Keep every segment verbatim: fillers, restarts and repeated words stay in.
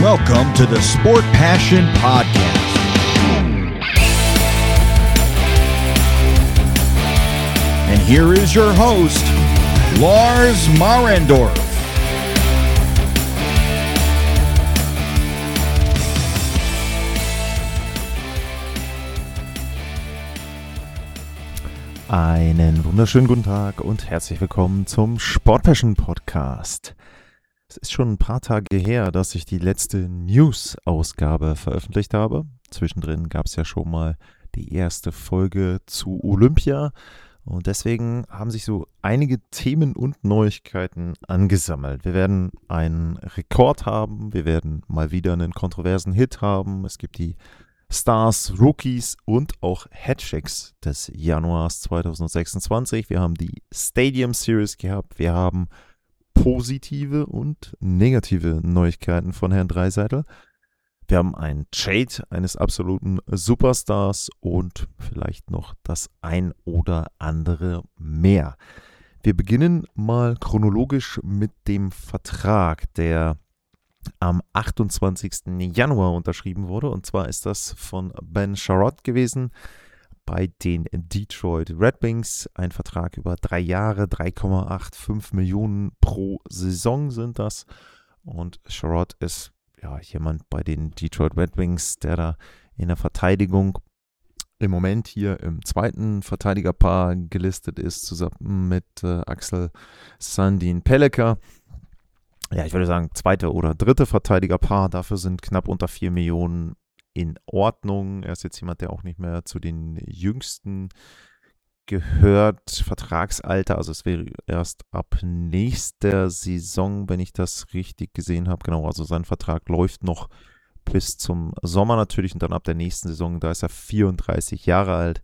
Welcome to the Sport Passion Podcast. And here is your host, Lars Marendorf. Einen wunderschönen guten Tag und herzlich willkommen zum Sport Passion Podcast. Es ist schon ein paar Tage her, dass ich die letzte News-Ausgabe veröffentlicht habe. Zwischendrin gab es ja schon mal die erste Folge zu Olympia und deswegen haben sich so einige Themen und Neuigkeiten angesammelt. Wir werden einen Rekord haben, wir werden mal wieder einen kontroversen Hit haben. Es gibt die Stars, Rookies und auch Hatchicks des Januars zweitausendsechsundzwanzig. Wir haben die Stadium Series gehabt, wir haben positive und negative Neuigkeiten von Herrn Dreiseitl. Wir haben einen Trade eines absoluten Superstars und vielleicht noch das ein oder andere mehr. Wir beginnen mal chronologisch mit dem Vertrag, der am achtundzwanzigsten Januar unterschrieben wurde. Und zwar ist das von Ben Sherratt gewesen bei den Detroit Red Wings. Ein Vertrag über drei Jahre, drei Komma fünfundachtzig Millionen pro Saison sind das. Und Sherratt ist ja jemand bei den Detroit Red Wings, der da in der Verteidigung im Moment hier im zweiten Verteidigerpaar gelistet ist, zusammen mit äh, Axel Sandin-Pellikka. Ja, ich würde sagen, zweite oder dritte Verteidigerpaar. Dafür sind knapp unter vier Millionen in Ordnung. Er ist jetzt jemand, der auch nicht mehr zu den Jüngsten gehört. Vertragsalter, also es wäre erst ab nächster Saison, wenn ich das richtig gesehen habe. Genau, also sein Vertrag läuft noch bis zum Sommer natürlich und dann ab der nächsten Saison, da ist er vierunddreißig Jahre alt.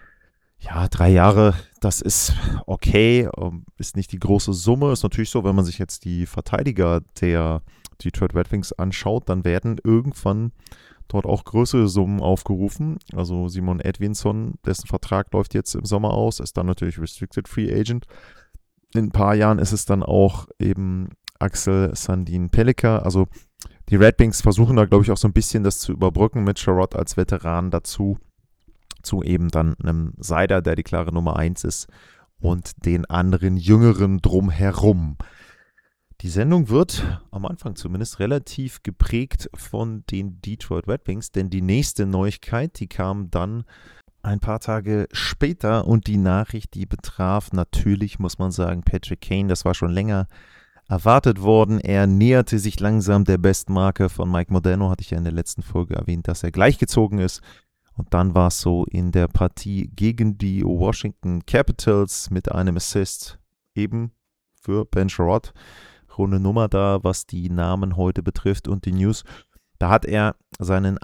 Ja, drei Jahre, das ist okay, ist nicht die große Summe. Ist natürlich so, wenn man sich jetzt die Verteidiger der Detroit Red Wings anschaut, dann werden irgendwann dort auch größere Summen aufgerufen. Also Simon Edvinsson, dessen Vertrag läuft jetzt im Sommer aus, ist dann natürlich Restricted Free Agent. In ein paar Jahren ist es dann auch eben Axel Sandin-Pellikka. Also die Red Wings versuchen da, glaube ich, auch so ein bisschen das zu überbrücken mit Sherratt als Veteran dazu. Zu eben dann einem Seider, der die klare Nummer eins ist, und den anderen Jüngeren drumherum. Die Sendung wird am Anfang zumindest relativ geprägt von den Detroit Red Wings, denn die nächste Neuigkeit, die kam dann ein paar Tage später und die Nachricht, die betraf natürlich, muss man sagen, Patrick Kane. Das war schon länger erwartet worden. Er näherte sich langsam der Bestmarke von Mike Modano, hatte ich ja in der letzten Folge erwähnt, dass er gleichgezogen ist. Und dann war es so in der Partie gegen die Washington Capitals mit einem Assist eben für Ben Sherratt. Runde Nummer da, was die Namen heute betrifft und die News. Da hat er seinen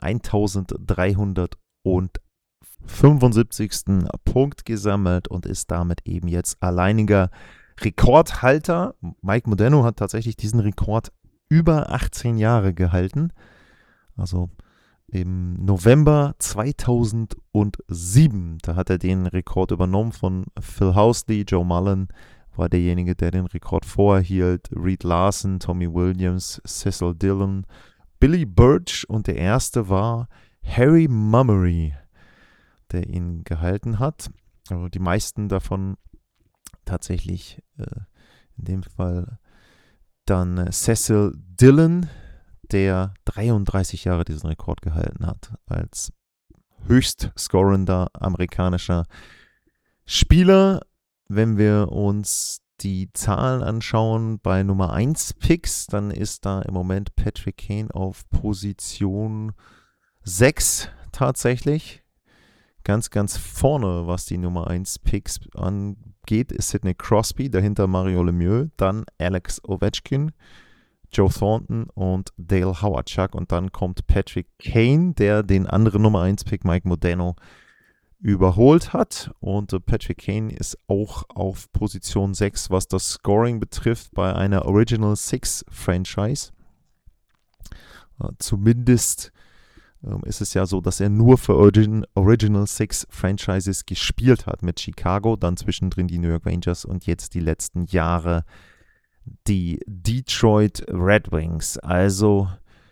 eintausenddreihundertfünfundsiebzigsten Punkt gesammelt und ist damit eben jetzt alleiniger Rekordhalter. Mike Modano hat tatsächlich diesen Rekord über achtzehn Jahre gehalten. Also im November zweitausendsieben, da hat er den Rekord übernommen von Phil Housley. Joe Mullen war derjenige, der den Rekord vorhielt. Reed Larson, Tommy Williams, Cecil Dillon, Billy Birch und der erste war Harry Mummery, der ihn gehalten hat. Also die meisten davon tatsächlich äh, in dem Fall dann äh, Cecil Dillon, der dreiunddreißig Jahre diesen Rekord gehalten hat, als höchst scorender amerikanischer Spieler. Wenn wir uns die Zahlen anschauen bei Nummer eins Picks, dann ist da im Moment Patrick Kane auf Position sechs tatsächlich. Ganz, ganz vorne, was die Nummer eins Picks angeht, ist Sidney Crosby, dahinter Mario Lemieux, dann Alex Ovechkin, Joe Thornton und Dale Hawerchuk. Und dann kommt Patrick Kane, der den anderen Nummer eins Pick Mike Modano überholt hat. Und äh, Patrick Kane ist auch auf Position sechs, was das Scoring betrifft, bei einer Original Six Franchise. Äh, zumindest äh, ist es ja so, dass er nur für Origin, Original Six Franchises gespielt hat, mit Chicago, dann zwischendrin die New York Rangers und jetzt die letzten Jahre die Detroit Red Wings. Also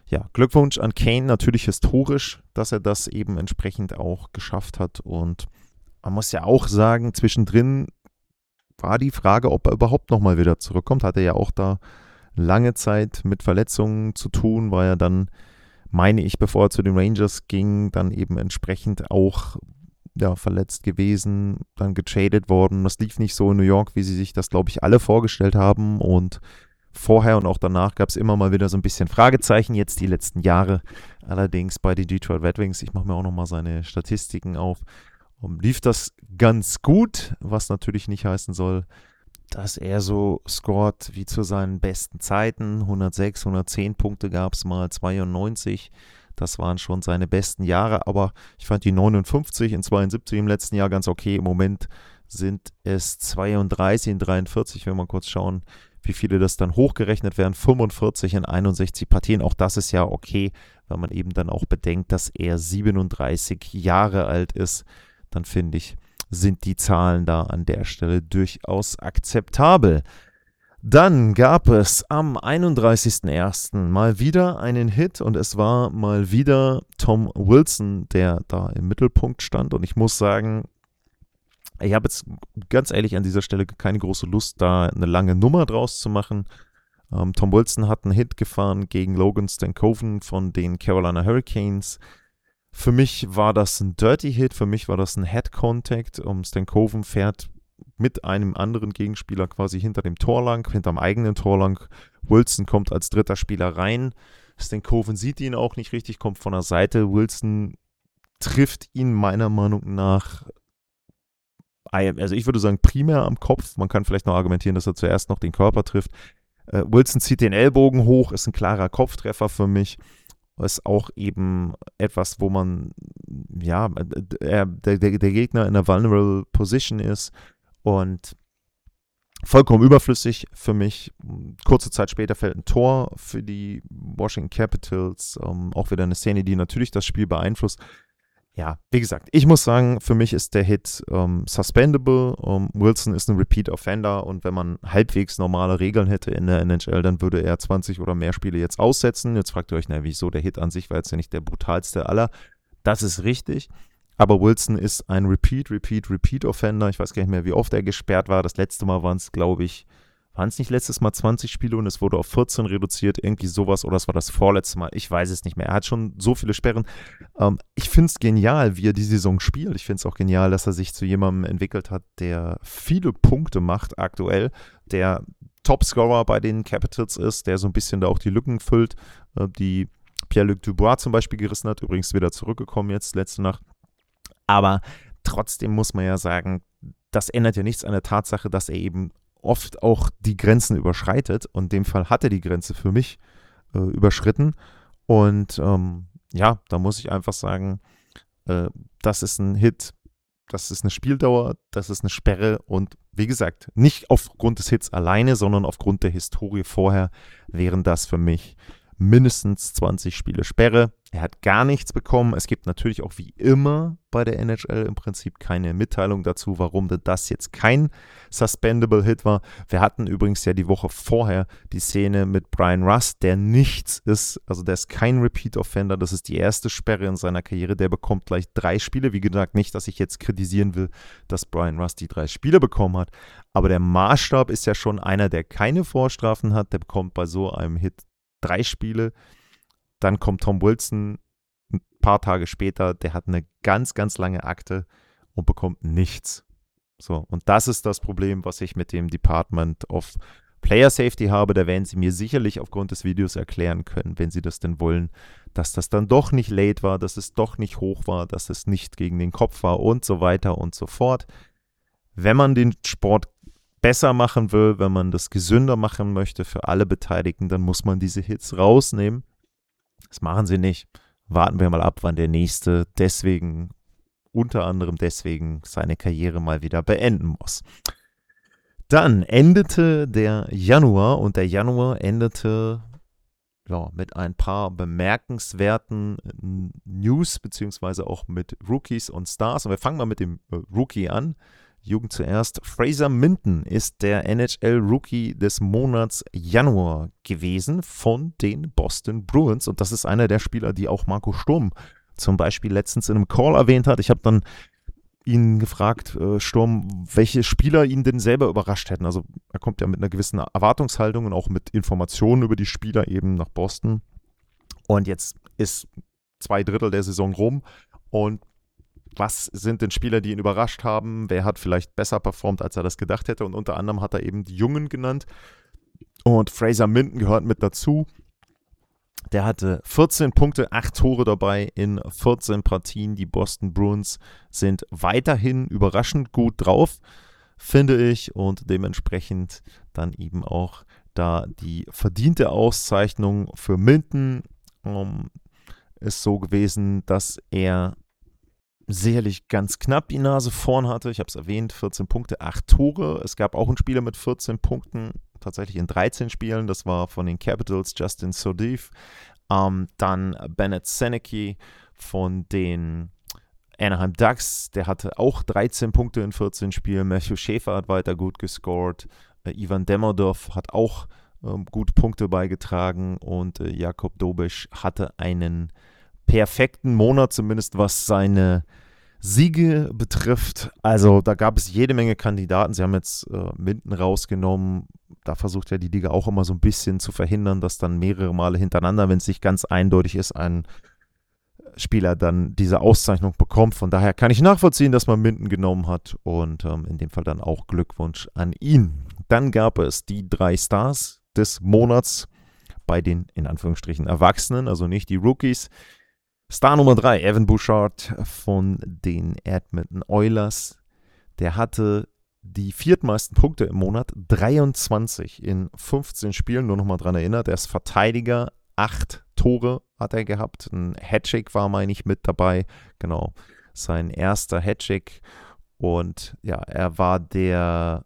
ja, Glückwunsch an Kane, natürlich historisch, dass er das eben entsprechend auch geschafft hat. Und man muss ja auch sagen, zwischendrin war die Frage, ob er überhaupt nochmal wieder zurückkommt. Hatte ja auch da lange Zeit mit Verletzungen zu tun, war ja dann, meine ich, bevor er zu den Rangers ging, dann eben entsprechend auch ja, verletzt gewesen, dann getradet worden. Das lief nicht so in New York, wie sie sich das, glaube ich, alle vorgestellt haben. Und vorher und auch danach gab es immer mal wieder so ein bisschen Fragezeichen, jetzt die letzten Jahre. Allerdings bei den Detroit Red Wings, ich mache mir auch nochmal seine Statistiken auf, um, lief das ganz gut, was natürlich nicht heißen soll, dass er so scored wie zu seinen besten Zeiten. hundertsechs, hundertzehn Punkte gab es mal, zweiundneunzig. Das waren schon seine besten Jahre, aber ich fand die neunundfünfzig in zweiundsiebzig im letzten Jahr ganz okay. Im Moment sind es zweiunddreißig in dreiundvierzig, wenn wir kurz schauen, wie viele das dann hochgerechnet werden. fünfundvierzig in einundsechzig Partien, auch das ist ja okay, weil man eben dann auch bedenkt, dass er siebenunddreißig Jahre alt ist. Dann finde ich, sind die Zahlen da an der Stelle durchaus akzeptabel. Dann gab es am einunddreißigsten ersten mal wieder einen Hit und es war mal wieder Tom Wilson, der da im Mittelpunkt stand. Und ich muss sagen, ich habe jetzt ganz ehrlich an dieser Stelle keine große Lust, da eine lange Nummer draus zu machen. Ähm, Tom Wilson hat einen Hit gefahren gegen Logan Stankoven von den Carolina Hurricanes. Für mich war das ein Dirty Hit, für mich war das ein Head Contact. Um, Stankoven fährt mit einem anderen Gegenspieler quasi hinter dem Tor lang, hinterm eigenen Tor lang. Wilson kommt als dritter Spieler rein. Stankoven sieht ihn auch nicht richtig, kommt von der Seite. Wilson trifft ihn meiner Meinung nach, also ich würde sagen primär am Kopf. Man kann vielleicht noch argumentieren, dass er zuerst noch den Körper trifft. Äh, Wilson zieht den Ellbogen hoch, ist ein klarer Kopftreffer für mich. Ist auch eben etwas, wo man, ja, der, der, der Gegner in einer vulnerable Position ist und vollkommen überflüssig für mich. Kurze Zeit später fällt ein Tor für die Washington Capitals. Um, auch wieder eine Szene, die natürlich das Spiel beeinflusst. Ja, wie gesagt, ich muss sagen, für mich ist der Hit um, suspendable. Um, Wilson ist ein Repeat Offender und wenn man halbwegs normale Regeln hätte in der N H L, dann würde er zwanzig oder mehr Spiele jetzt aussetzen. Jetzt fragt ihr euch, na, wieso? Der Hit an sich war jetzt ja nicht der brutalste aller. Das ist richtig, aber Wilson ist ein Repeat, Repeat, Repeat Offender. Ich weiß gar nicht mehr, wie oft er gesperrt war. Das letzte Mal waren es, glaube ich, waren es nicht letztes Mal zwanzig Spiele und es wurde auf vierzehn reduziert, irgendwie sowas, oder es war das vorletzte Mal, ich weiß es nicht mehr. Er hat schon so viele Sperren. Ähm, ich finde es genial, wie er die Saison spielt. Ich finde es auch genial, dass er sich zu jemandem entwickelt hat, der viele Punkte macht aktuell, der Topscorer bei den Capitals ist, der so ein bisschen da auch die Lücken füllt, äh, die Pierre-Luc Dubois zum Beispiel gerissen hat, übrigens wieder zurückgekommen jetzt letzte Nacht. Aber trotzdem muss man ja sagen, das ändert ja nichts an der Tatsache, dass er eben oft auch die Grenzen überschreitet und in dem Fall hat er die Grenze für mich äh, überschritten und ähm, ja, da muss ich einfach sagen, äh, das ist ein Hit, das ist eine Spieldauer, das ist eine Sperre und wie gesagt, nicht aufgrund des Hits alleine, sondern aufgrund der Historie vorher wären das für mich mindestens zwanzig Spiele Sperre. Er hat gar nichts bekommen. Es gibt natürlich auch wie immer bei der N H L im Prinzip keine Mitteilung dazu, warum das jetzt kein Suspendable Hit war. Wir hatten übrigens ja die Woche vorher die Szene mit Brian Rust, der nichts ist, also der ist kein Repeat Offender, das ist die erste Sperre in seiner Karriere, der bekommt gleich drei Spiele. Wie gesagt, nicht, dass ich jetzt kritisieren will, dass Brian Rust die drei Spiele bekommen hat, aber der Maßstab ist ja schon einer, der keine Vorstrafen hat, der bekommt bei so einem Hit drei Spiele. Dann kommt Tom Wilson ein paar Tage später, der hat eine ganz, ganz lange Akte und bekommt nichts. So, und das ist das Problem, was ich mit dem Department of Player Safety habe. Da werden sie mir sicherlich aufgrund des Videos erklären können, wenn sie das denn wollen, dass das dann doch nicht late war, dass es doch nicht hoch war, dass es nicht gegen den Kopf war und so weiter und so fort. Wenn man den Sport besser machen will, wenn man das gesünder machen möchte für alle Beteiligten, dann muss man diese Hits rausnehmen. Das machen sie nicht. Warten wir mal ab, wann der nächste deswegen, unter anderem deswegen, seine Karriere mal wieder beenden muss. Dann endete der Januar und der Januar endete ja, mit ein paar bemerkenswerten News, beziehungsweise auch mit Rookies und Stars. Und wir fangen mal mit dem Rookie an. Jugend zuerst. Fraser Minton ist der N H L-Rookie des Monats Januar gewesen von den Boston Bruins. Und das ist einer der Spieler, die auch Marco Sturm zum Beispiel letztens in einem Call erwähnt hat. Ich habe dann ihn gefragt, äh, Sturm, welche Spieler ihn denn selber überrascht hätten. Also er kommt ja mit einer gewissen Erwartungshaltung und auch mit Informationen über die Spieler eben nach Boston. Und jetzt ist zwei Drittel der Saison rum. Und was sind denn Spieler, die ihn überrascht haben? Wer hat vielleicht besser performt, als er das gedacht hätte? Und unter anderem hat er eben die Jungen genannt. Und Fraser Minton gehört mit dazu. Der hatte vierzehn Punkte, acht Tore dabei in vierzehn Partien. Die Boston Bruins sind weiterhin überraschend gut drauf, finde ich. Und dementsprechend dann eben auch da die verdiente Auszeichnung für Minton um, ist so gewesen, dass er sicherlich ganz knapp die Nase vorn hatte. Ich habe es erwähnt, vierzehn Punkte, acht Tore. Es gab auch einen Spieler mit vierzehn Punkten, tatsächlich in dreizehn Spielen. Das war von den Capitals Justin Sodiv. Ähm, dann Bennett Senecki von den Anaheim Ducks. Der hatte auch dreizehn Punkte in vierzehn Spielen. Matthew Schäfer hat weiter gut gescored. Äh, Ivan Demodov hat auch ähm, gute Punkte beigetragen. Und äh, Jakob Dobisch hatte einen perfekten Monat, zumindest was seine Siege betrifft. Also da gab es jede Menge Kandidaten. Sie haben jetzt äh, Minton rausgenommen. Da versucht ja die Liga auch immer so ein bisschen zu verhindern, dass dann mehrere Male hintereinander, wenn es nicht ganz eindeutig ist, ein Spieler dann diese Auszeichnung bekommt. Von daher kann ich nachvollziehen, dass man Minton genommen hat und ähm, in dem Fall dann auch Glückwunsch an ihn. Dann gab es die drei Stars des Monats bei den, in Anführungsstrichen, Erwachsenen, also nicht die Rookies. Star Nummer drei, Evan Bouchard von den Edmonton Oilers. Der hatte die viertmeisten Punkte im Monat, dreiundzwanzig in fünfzehn Spielen, nur nochmal dran erinnert. Er ist Verteidiger, acht Tore hat er gehabt. Ein Hattrick war, meine ich, mit dabei. Genau, sein erster Hattrick. Und ja, er war der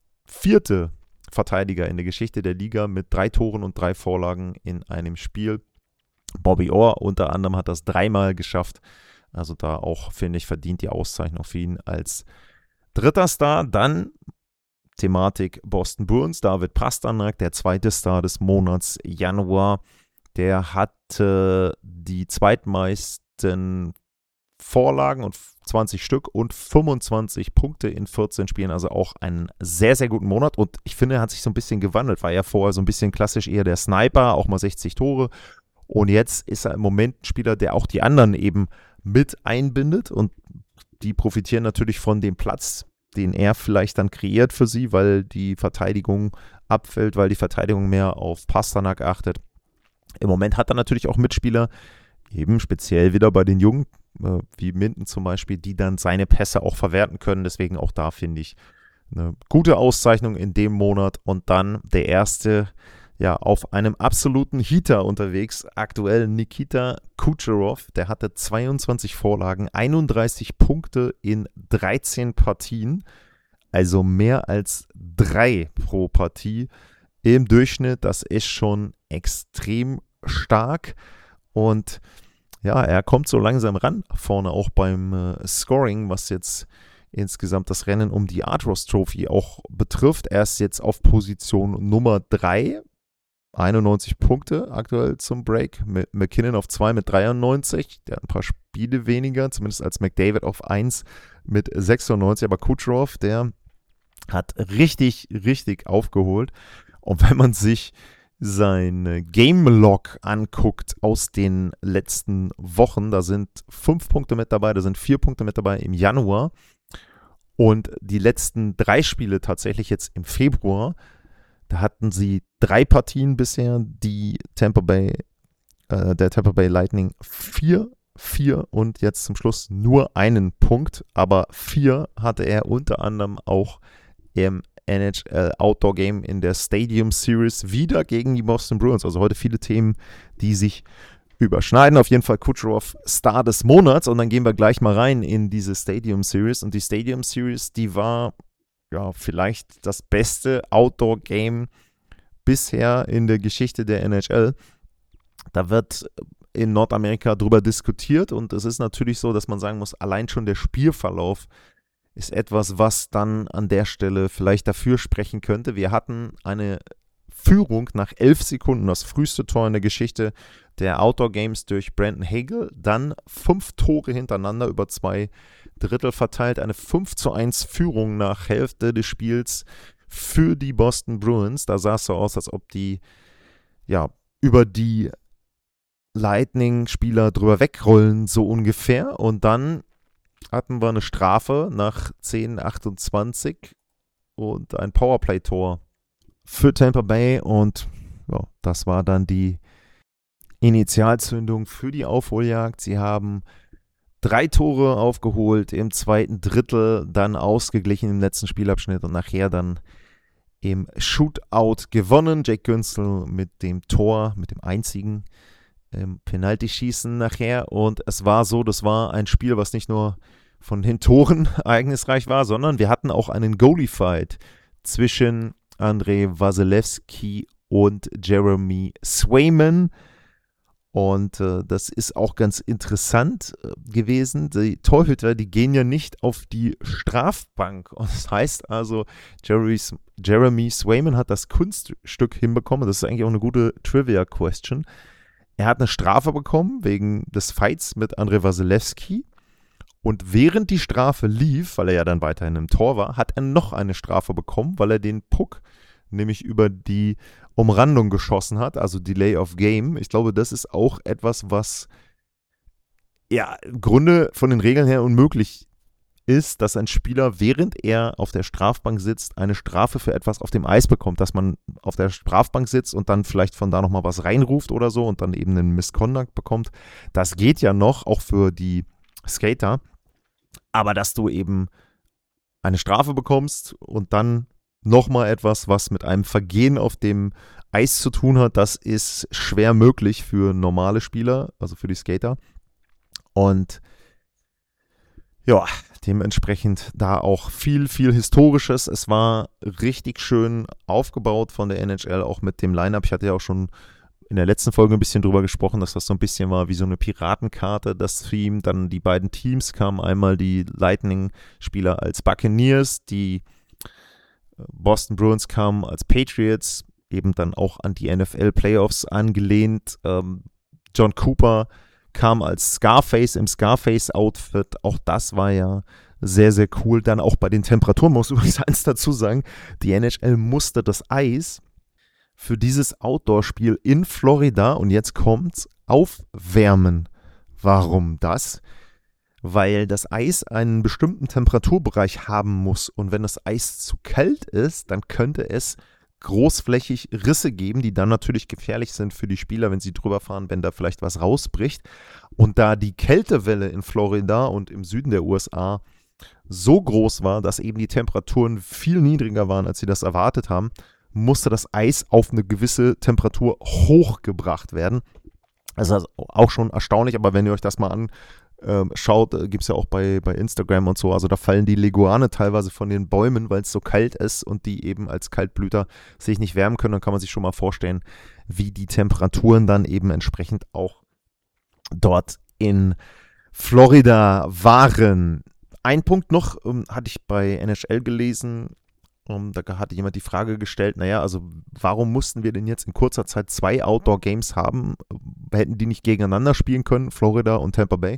vierte Verteidiger in der Geschichte der Liga mit drei Toren und drei Vorlagen in einem Spiel. Bobby Orr unter anderem hat das dreimal geschafft. Also da auch, finde ich, verdient die Auszeichnung für ihn als dritter Star. Dann Thematik Boston Bruins, David Pastrnak, der zweite Star des Monats Januar. Der hatte die zweitmeisten Vorlagen und zwanzig Stück und fünfundzwanzig Punkte in vierzehn Spielen, also auch einen sehr, sehr guten Monat. Und ich finde, er hat sich so ein bisschen gewandelt, war ja vorher so ein bisschen klassisch eher der Sniper, auch mal sechzig Tore. Und jetzt ist er im Moment ein Spieler, der auch die anderen eben mit einbindet und die profitieren natürlich von dem Platz, den er vielleicht dann kreiert für sie, weil die Verteidigung abfällt, weil die Verteidigung mehr auf Pastrnak achtet. Im Moment hat er natürlich auch Mitspieler, eben speziell wieder bei den Jungen, äh, wie Minton zum Beispiel, die dann seine Pässe auch verwerten können. Deswegen auch da finde ich eine gute Auszeichnung in dem Monat. Und dann der erste, ja, auf einem absoluten Heater unterwegs, aktuell Nikita Kucherov. Der hatte zweiundzwanzig Vorlagen, einunddreißig Punkte in dreizehn Partien, also mehr als drei pro Partie im Durchschnitt. Das ist schon extrem stark und ja, er kommt so langsam ran, vorne auch beim äh, Scoring, was jetzt insgesamt das Rennen um die Art-Ross Trophy auch betrifft. Er ist jetzt auf Position Nummer drei, einundneunzig Punkte aktuell zum Break. Mit McKinnon auf zwei mit dreiundneunzig, der hat ein paar Spiele weniger, zumindest als McDavid auf eins mit sechsundneunzig, aber Kucherov, der hat richtig, richtig aufgeholt. Und wenn man sich sein Game-Log anguckt aus den letzten Wochen, da sind fünf Punkte mit dabei, da sind vier Punkte mit dabei im Januar und die letzten drei Spiele tatsächlich jetzt im Februar, da hatten sie drei Partien bisher, die Tampa Bay, äh, der Tampa Bay Lightning vier, vier und jetzt zum Schluss nur einen Punkt, aber vier hatte er unter anderem auch im N H L Outdoor Game in der Stadium Series wieder gegen die Boston Bruins. Also heute viele Themen, die sich überschneiden. Auf jeden Fall Kucherov Star des Monats und dann gehen wir gleich mal rein in diese Stadium Series. Und die Stadium Series, die war ja vielleicht das beste Outdoor Game bisher in der Geschichte der N H L. Da wird in Nordamerika drüber diskutiert und es ist natürlich so, dass man sagen muss, allein schon der Spielverlauf ist etwas, was dann an der Stelle vielleicht dafür sprechen könnte. Wir hatten eine Führung nach elf Sekunden, das früheste Tor in der Geschichte der Outdoor Games durch Brandon Hagel, dann fünf Tore hintereinander über zwei Drittel verteilt, eine fünf zu eins Führung nach Hälfte des Spiels für die Boston Bruins. Da sah es so aus, als ob die ja über die Lightning-Spieler drüber wegrollen, so ungefähr. Und dann hatten wir eine Strafe nach zehn achtundzwanzig und ein Powerplay-Tor für Tampa Bay. Und ja, das war dann die Initialzündung für die Aufholjagd. Sie haben drei Tore aufgeholt im zweiten Drittel, dann ausgeglichen im letzten Spielabschnitt und nachher dann im Shootout gewonnen. Jake Günzel mit dem Tor, mit dem einzigen ähm, Penalty-Schießen nachher. Und es war so, das war ein Spiel, was nicht nur von den Toren ereignisreich war, sondern wir hatten auch einen Goalie-Fight zwischen Andrei Vasilevskiy und Jeremy Swayman. Und äh, das ist auch ganz interessant äh, gewesen. Die Torhüter, die gehen ja nicht auf die Strafbank. Und das heißt also, Jeremy, Jeremy Swayman hat das Kunststück hinbekommen. Das ist eigentlich auch eine gute Trivia-Question. Er hat eine Strafe bekommen wegen des Fights mit Andrei Vasilevskiy. Und während die Strafe lief, weil er ja dann weiterhin im Tor war, hat er noch eine Strafe bekommen, weil er den Puck nämlich über die Umrandung geschossen hat, also Delay of Game. Ich glaube, das ist auch etwas, was ja im Grunde von den Regeln her unmöglich ist, dass ein Spieler, während er auf der Strafbank sitzt, eine Strafe für etwas auf dem Eis bekommt, dass man auf der Strafbank sitzt und dann vielleicht von da nochmal was reinruft oder so und dann eben einen Misconduct bekommt. Das geht ja noch, auch für die Skater. Aber dass du eben eine Strafe bekommst und dann nochmal etwas, was mit einem Vergehen auf dem Eis zu tun hat, das ist schwer möglich für normale Spieler, also für die Skater. Und ja, dementsprechend da auch viel, viel Historisches. Es war richtig schön aufgebaut von der N H L, auch mit dem Line-Up. Ich hatte ja auch schon in der letzten Folge ein bisschen drüber gesprochen, dass das so ein bisschen war wie so eine Piratenkarte, das Theme. Dann die beiden Teams kamen, einmal die Lightning-Spieler als Buccaneers, die Boston Bruins kamen als Patriots, eben dann auch an die N F L-Playoffs angelehnt. Ähm, John Cooper kam als Scarface im Scarface-Outfit. Auch das war ja sehr, sehr cool. Dann auch bei den Temperaturen muss ich übrigens eins dazu sagen, die N H L musste das Eis für dieses Outdoor-Spiel in Florida, und jetzt kommt's, aufwärmen. Warum das? Weil das Eis einen bestimmten Temperaturbereich haben muss, und wenn das Eis zu kalt ist, dann könnte es großflächig Risse geben, die dann natürlich gefährlich sind für die Spieler, wenn sie drüber fahren, wenn da vielleicht was rausbricht. Und da die Kältewelle in Florida und im Süden der U S A so groß war, dass eben die Temperaturen viel niedriger waren, als sie das erwartet haben, musste das Eis auf eine gewisse Temperatur hochgebracht werden. Das ist auch schon erstaunlich, aber wenn ihr euch das mal an Ähm, schaut, äh, gibt es ja auch bei, bei Instagram und so, also da fallen die Leguane teilweise von den Bäumen, weil es so kalt ist und die eben als Kaltblüter sich nicht wärmen können. Dann kann man sich schon mal vorstellen, wie die Temperaturen dann eben entsprechend auch dort in Florida waren. Ein Punkt noch, ähm, hatte ich bei N H L gelesen, um, da hatte jemand die Frage gestellt, naja, also warum mussten wir denn jetzt in kurzer Zeit zwei Outdoor-Games haben? Hätten die nicht gegeneinander spielen können, Florida und Tampa Bay?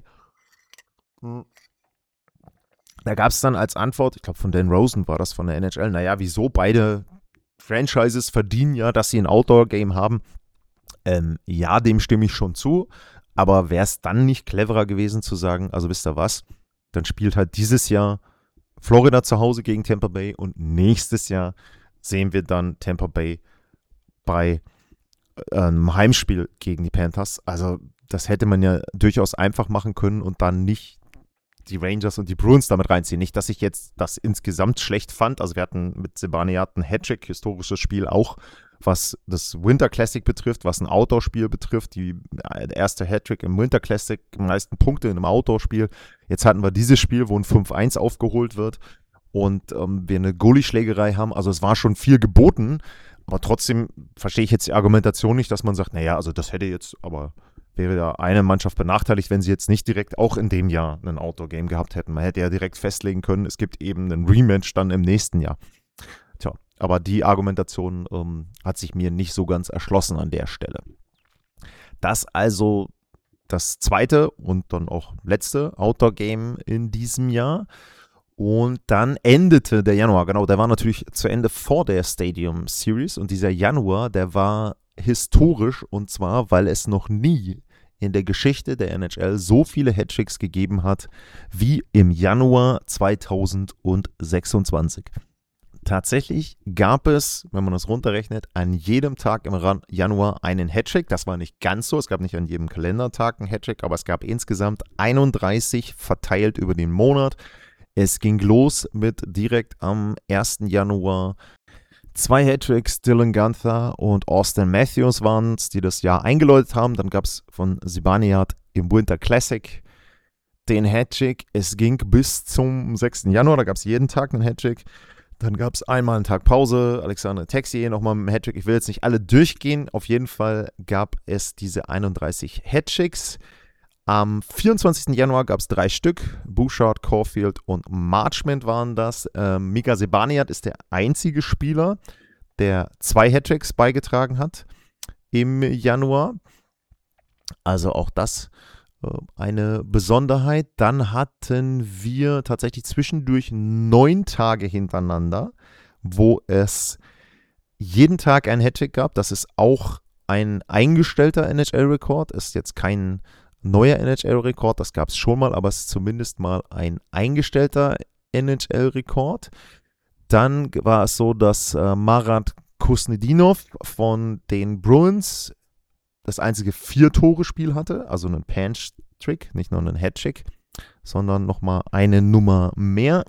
Da gab es dann als Antwort, ich glaube von Dan Rosen war das von der N H L, naja, wieso? Beide Franchises verdienen ja, dass sie ein Outdoor-Game haben. Ähm, ja, dem stimme ich schon zu, aber wäre es dann nicht cleverer gewesen zu sagen, also wisst ihr was, dann spielt halt dieses Jahr Florida zu Hause gegen Tampa Bay und nächstes Jahr sehen wir dann Tampa Bay bei einem ähm, Heimspiel gegen die Panthers. Also das hätte man ja durchaus einfach machen können und dann nicht die Rangers und die Bruins damit reinziehen. Nicht, dass ich jetzt das insgesamt schlecht fand. Also wir hatten mit Zibanejad ein Hattrick, historisches Spiel auch, was das Winter Classic betrifft, was ein Outdoor-Spiel betrifft. Die der erste Hattrick im Winter Classic, die meisten Punkte in einem Outdoor-Spiel. Jetzt hatten wir dieses Spiel, wo ein fünf eins aufgeholt wird und ähm, wir eine Goalie-Schlägerei haben. Also es war schon viel geboten, aber trotzdem verstehe ich jetzt die Argumentation nicht, dass man sagt, naja, also das hätte jetzt aber wäre ja eine Mannschaft benachteiligt, wenn sie jetzt nicht direkt auch in dem Jahr ein Outdoor-Game gehabt hätten. Man hätte ja direkt festlegen können, es gibt eben einen Rematch dann im nächsten Jahr. Tja, aber die Argumentation ähm, hat sich mir nicht so ganz erschlossen an der Stelle. Das also das zweite und dann auch letzte Outdoor-Game in diesem Jahr. Und dann endete der Januar, genau, der war natürlich zu Ende vor der Stadium Series. Und dieser Januar, der war historisch, und zwar, weil es noch nie in der Geschichte der N H L so viele Hattricks gegeben hat wie im Januar zweitausendsechsundzwanzig. Tatsächlich gab es, wenn man das runterrechnet, an jedem Tag im Januar einen Hattrick. Das war nicht ganz so, es gab nicht an jedem Kalendertag einen Hattrick, aber es gab insgesamt einunddreißig verteilt über den Monat. Es ging los mit direkt am ersten Januar zwei Hattricks, Dylan Guenther und Austin Matthews waren es, die das Jahr eingeläutet haben. Dann gab es von Zibanejad im Winter Classic den Hattrick. Es ging bis zum sechsten Januar, da gab es jeden Tag einen Hattrick. Dann gab es einmal einen Tag Pause, Alexandre Texier nochmal mit dem Hattrick. Ich will jetzt nicht alle durchgehen, auf jeden Fall gab es diese einunddreißig Hattricks. Am vierundzwanzigsten Januar gab es drei Stück, Bouchard, Caulfield und Marchment waren das. Ähm, Mika Zibanejad ist der einzige Spieler, der zwei Hattricks beigetragen hat im Januar. Also auch das äh, eine Besonderheit. Dann hatten wir tatsächlich zwischendurch neun Tage hintereinander, wo es jeden Tag ein Hattrick gab. Das ist auch ein eingestellter N H L-Rekord, ist jetzt kein neuer N H L-Rekord, das gab es schon mal, aber es ist zumindest mal ein eingestellter N H L-Rekord. Dann war es so, dass äh, Marat Kusnedinov von den Bruins das einzige Vier-Tore-Spiel hatte, also einen Punch-Trick, nicht nur einen Hattrick, sondern nochmal eine Nummer mehr.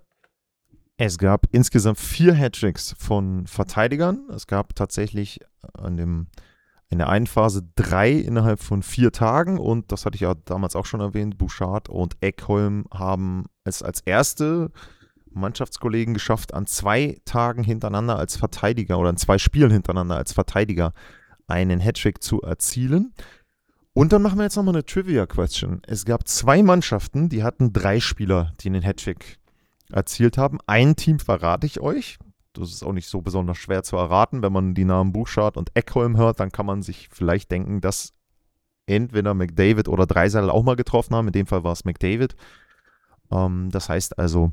Es gab insgesamt vier Hattricks von Verteidigern. Es gab tatsächlich an dem in der einen Phase drei innerhalb von vier Tagen und das hatte ich ja damals auch schon erwähnt, Bouchard und Ekholm haben es als erste Mannschaftskollegen geschafft, an zwei Tagen hintereinander als Verteidiger oder an zwei Spielen hintereinander als Verteidiger einen Hattrick zu erzielen. Und dann machen wir jetzt nochmal eine Trivia-Question. Es gab zwei Mannschaften, die hatten drei Spieler, die einen Hattrick erzielt haben. Ein Team verrate ich euch. Das ist auch nicht so besonders schwer zu erraten. Wenn man die Namen Bouchard und Ekholm hört, dann kann man sich vielleicht denken, dass entweder McDavid oder Draisaitl auch mal getroffen haben. In dem Fall war es McDavid. Ähm, das heißt also,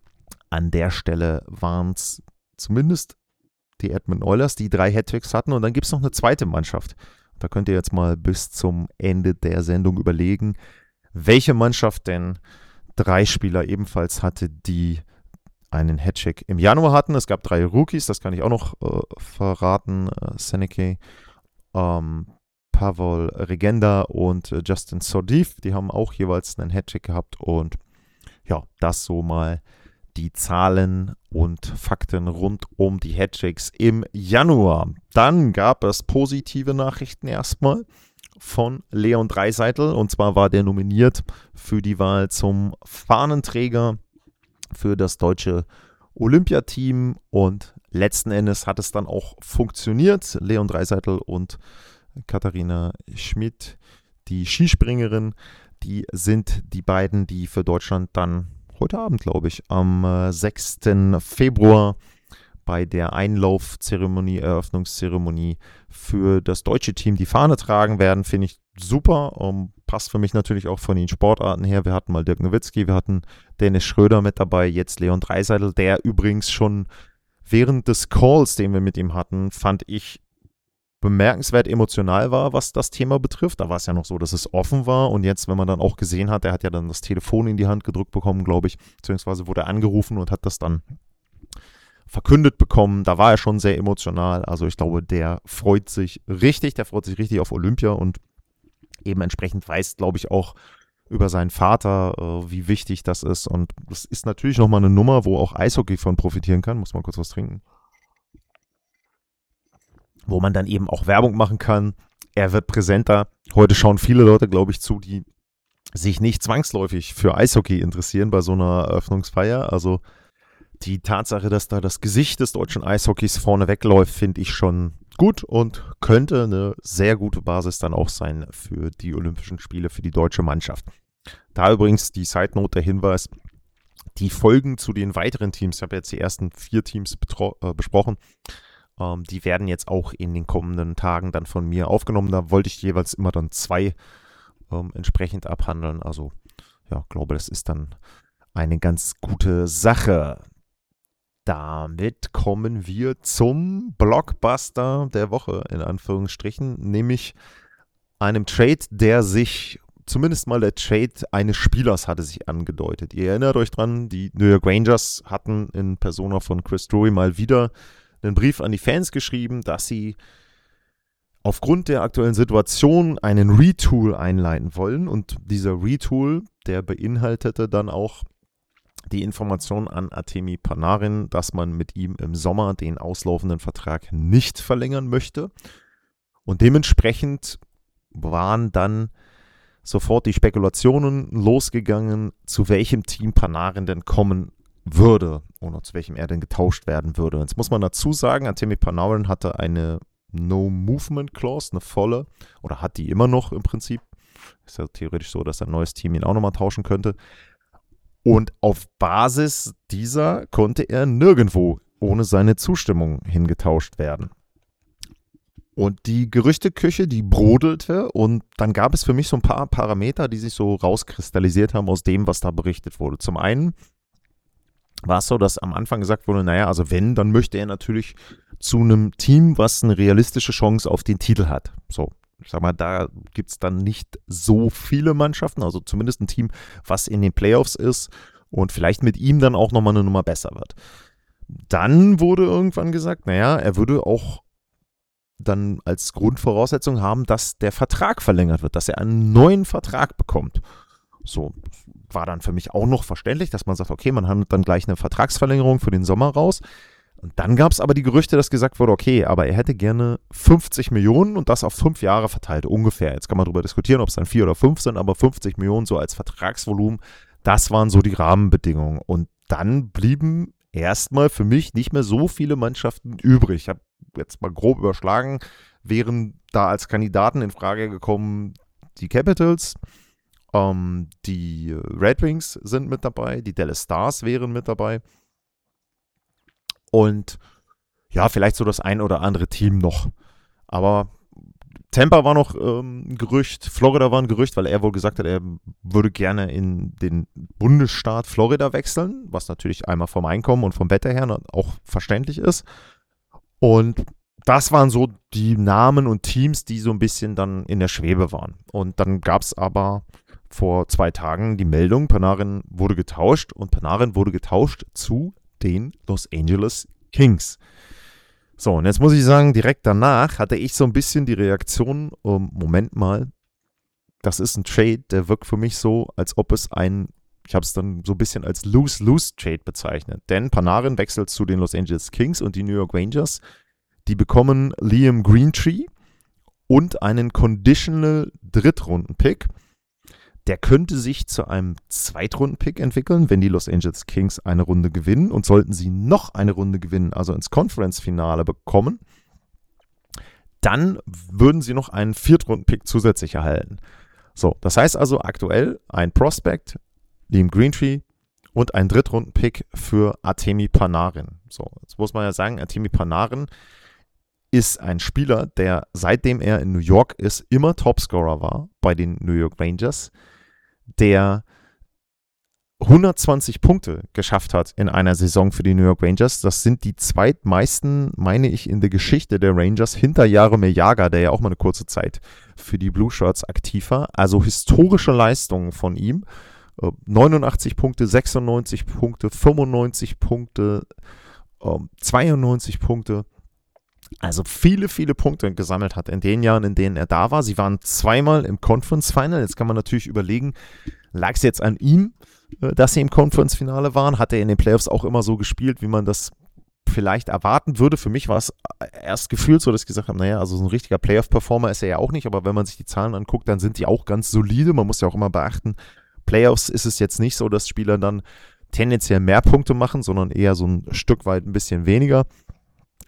an der Stelle waren es zumindest die Edmonton Oilers, die drei Hattricks hatten. Und dann gibt es noch eine zweite Mannschaft. Da könnt ihr jetzt mal bis zum Ende der Sendung überlegen, welche Mannschaft denn drei Spieler ebenfalls hatte, die einen Hattrick im Januar hatten. Es gab drei Rookies, das kann ich auch noch äh, verraten. Äh, Seneke, ähm, Pavel Regenda und äh, Justin Sordif, die haben auch jeweils einen Hattrick gehabt. Und ja, das so mal die Zahlen und Fakten rund um die Hattricks im Januar. Dann gab es positive Nachrichten erstmal von Leon Draisaitl. Und zwar war der nominiert für die Wahl zum Fahnenträger für das deutsche Olympiateam und letzten Endes hat es dann auch funktioniert. Leon Draisaitl und Katharina Schmidt, die Skispringerin, die sind die beiden, die für Deutschland dann heute Abend, glaube ich, am äh, sechsten Februar bei der Einlaufzeremonie, Eröffnungszeremonie für das deutsche Team die Fahne tragen werden. Finde ich super. Um, passt für mich natürlich auch von den Sportarten her. Wir hatten mal Dirk Nowitzki, wir hatten Dennis Schröder mit dabei, jetzt Leon Draisaitl, der übrigens schon während des Calls, den wir mit ihm hatten, fand ich bemerkenswert emotional war, was das Thema betrifft. Da war es ja noch so, dass es offen war und jetzt, wenn man dann auch gesehen hat, er hat ja dann das Telefon in die Hand gedrückt bekommen, glaube ich, beziehungsweise wurde angerufen und hat das dann verkündet bekommen. Da war er schon sehr emotional. Also ich glaube, der freut sich richtig, der freut sich richtig auf Olympia und eben entsprechend weiß, glaube ich, auch über seinen Vater, äh, wie wichtig das ist. Und das ist natürlich nochmal eine Nummer, wo auch Eishockey von profitieren kann. Muss mal kurz was trinken. Wo man dann eben auch Werbung machen kann. Er wird präsenter. Heute schauen viele Leute, glaube ich, zu, die sich nicht zwangsläufig für Eishockey interessieren bei so einer Eröffnungsfeier. Also die Tatsache, dass da das Gesicht des deutschen Eishockeys vorne wegläuft, finde ich schon gut und könnte eine sehr gute Basis dann auch sein für die Olympischen Spiele für die deutsche Mannschaft. Da übrigens die Side-Note, der Hinweis, die Folgen zu den weiteren Teams, ich habe jetzt die ersten vier Teams betro- äh, besprochen, ähm, die werden jetzt auch in den kommenden Tagen dann von mir aufgenommen. Da wollte ich jeweils immer dann zwei ähm, entsprechend abhandeln. Also ja, glaube, das ist dann eine ganz gute Sache. Damit kommen wir zum Blockbuster der Woche, in Anführungsstrichen, nämlich einem Trade, der sich, zumindest mal der Trade eines Spielers hatte sich angedeutet. Ihr erinnert euch dran, die New York Rangers hatten in Persona von Chris Drury mal wieder einen Brief an die Fans geschrieben, dass sie aufgrund der aktuellen Situation einen Retool einleiten wollen. Und dieser Retool, der beinhaltete dann auch die Information an Artemi Panarin, dass man mit ihm im Sommer den auslaufenden Vertrag nicht verlängern möchte. Und dementsprechend waren dann sofort die Spekulationen losgegangen, zu welchem Team Panarin denn kommen würde oder zu welchem er denn getauscht werden würde. Jetzt muss man dazu sagen, Artemi Panarin hatte eine No-Movement-Clause, eine volle, oder hat die immer noch im Prinzip. Ist ja theoretisch so, dass ein neues Team ihn auch nochmal tauschen könnte. Und auf Basis dieser konnte er nirgendwo ohne seine Zustimmung hingetauscht werden. Und die Gerüchteküche, die brodelte, und dann gab es für mich so ein paar Parameter, die sich so rauskristallisiert haben aus dem, was da berichtet wurde. Zum einen war es so, dass am Anfang gesagt wurde, naja, also wenn, dann möchte er natürlich zu einem Team, was eine realistische Chance auf den Titel hat. So, ich sag mal, da gibt es dann nicht so viele Mannschaften, also zumindest ein Team, was in den Playoffs ist und vielleicht mit ihm dann auch nochmal eine Nummer besser wird. Dann wurde irgendwann gesagt, naja, er würde auch dann als Grundvoraussetzung haben, dass der Vertrag verlängert wird, dass er einen neuen Vertrag bekommt. So, war dann für mich auch noch verständlich, dass man sagt, okay, man handelt dann gleich eine Vertragsverlängerung für den Sommer raus. Und dann gab es aber die Gerüchte, dass gesagt wurde, okay, aber er hätte gerne fünfzig Millionen und das auf fünf Jahre verteilt, ungefähr. Jetzt kann man darüber diskutieren, ob es dann vier oder fünf sind, aber fünfzig Millionen so als Vertragsvolumen, das waren so die Rahmenbedingungen. Und dann blieben erstmal für mich nicht mehr so viele Mannschaften übrig. Ich habe jetzt mal grob überschlagen, wären da als Kandidaten in Frage gekommen die Capitals, ähm, die Red Wings sind mit dabei, die Dallas Stars wären mit dabei. Und ja, vielleicht so das ein oder andere Team noch. Aber Tampa war noch ähm, ein Gerücht, Florida war ein Gerücht, weil er wohl gesagt hat, er würde gerne in den Bundesstaat Florida wechseln, was natürlich einmal vom Einkommen und vom Wetter her auch verständlich ist. Und das waren so die Namen und Teams, die so ein bisschen dann in der Schwebe waren. Und dann gab es aber vor zwei Tagen die Meldung, Panarin wurde getauscht und Panarin wurde getauscht zu den Los Angeles Kings. So, und jetzt muss ich sagen, direkt danach hatte ich so ein bisschen die Reaktion, um, Moment mal, das ist ein Trade, der wirkt für mich so, als ob es ein, ich habe es dann so ein bisschen als Lose-Lose-Trade bezeichnet. Denn Panarin wechselt zu den Los Angeles Kings und die New York Rangers, die bekommen Liam Greentree und einen Conditional Drittrunden-Pick. Der könnte sich zu einem Zweitrunden-Pick entwickeln, wenn die Los Angeles Kings eine Runde gewinnen. Und sollten sie noch eine Runde gewinnen, also ins Conference-Finale bekommen, dann würden sie noch einen Viertrunden-Pick zusätzlich erhalten. So, das heißt also aktuell ein Prospect, Liam Greentree und ein Drittrunden-Pick für Artemi Panarin. So, jetzt muss man ja sagen, Artemi Panarin ist ein Spieler, der seitdem er in New York ist, immer Topscorer war bei den New York Rangers, der hundertzwanzig Punkte geschafft hat in einer Saison für die New York Rangers. Das sind die zweitmeisten, meine ich, in der Geschichte der Rangers, hinter Jaromir Jagr, der ja auch mal eine kurze Zeit für die Blue Shirts aktiv war. Also historische Leistungen von ihm. neunundachtzig Punkte, sechsundneunzig Punkte, fünfundneunzig Punkte, zweiundneunzig Punkte. Also viele, viele Punkte gesammelt hat in den Jahren, in denen er da war. Sie waren zweimal im Conference Final. Jetzt kann man natürlich überlegen, lag es jetzt an ihm, dass sie im Conference Finale waren? Hat er in den Playoffs auch immer so gespielt, wie man das vielleicht erwarten würde? Für mich war es erst gefühlt so, dass ich gesagt habe, naja, also so ein richtiger Playoff-Performer ist er ja auch nicht. Aber wenn man sich die Zahlen anguckt, dann sind die auch ganz solide. Man muss ja auch immer beachten, Playoffs ist es jetzt nicht so, dass Spieler dann tendenziell mehr Punkte machen, sondern eher so ein Stück weit ein bisschen weniger.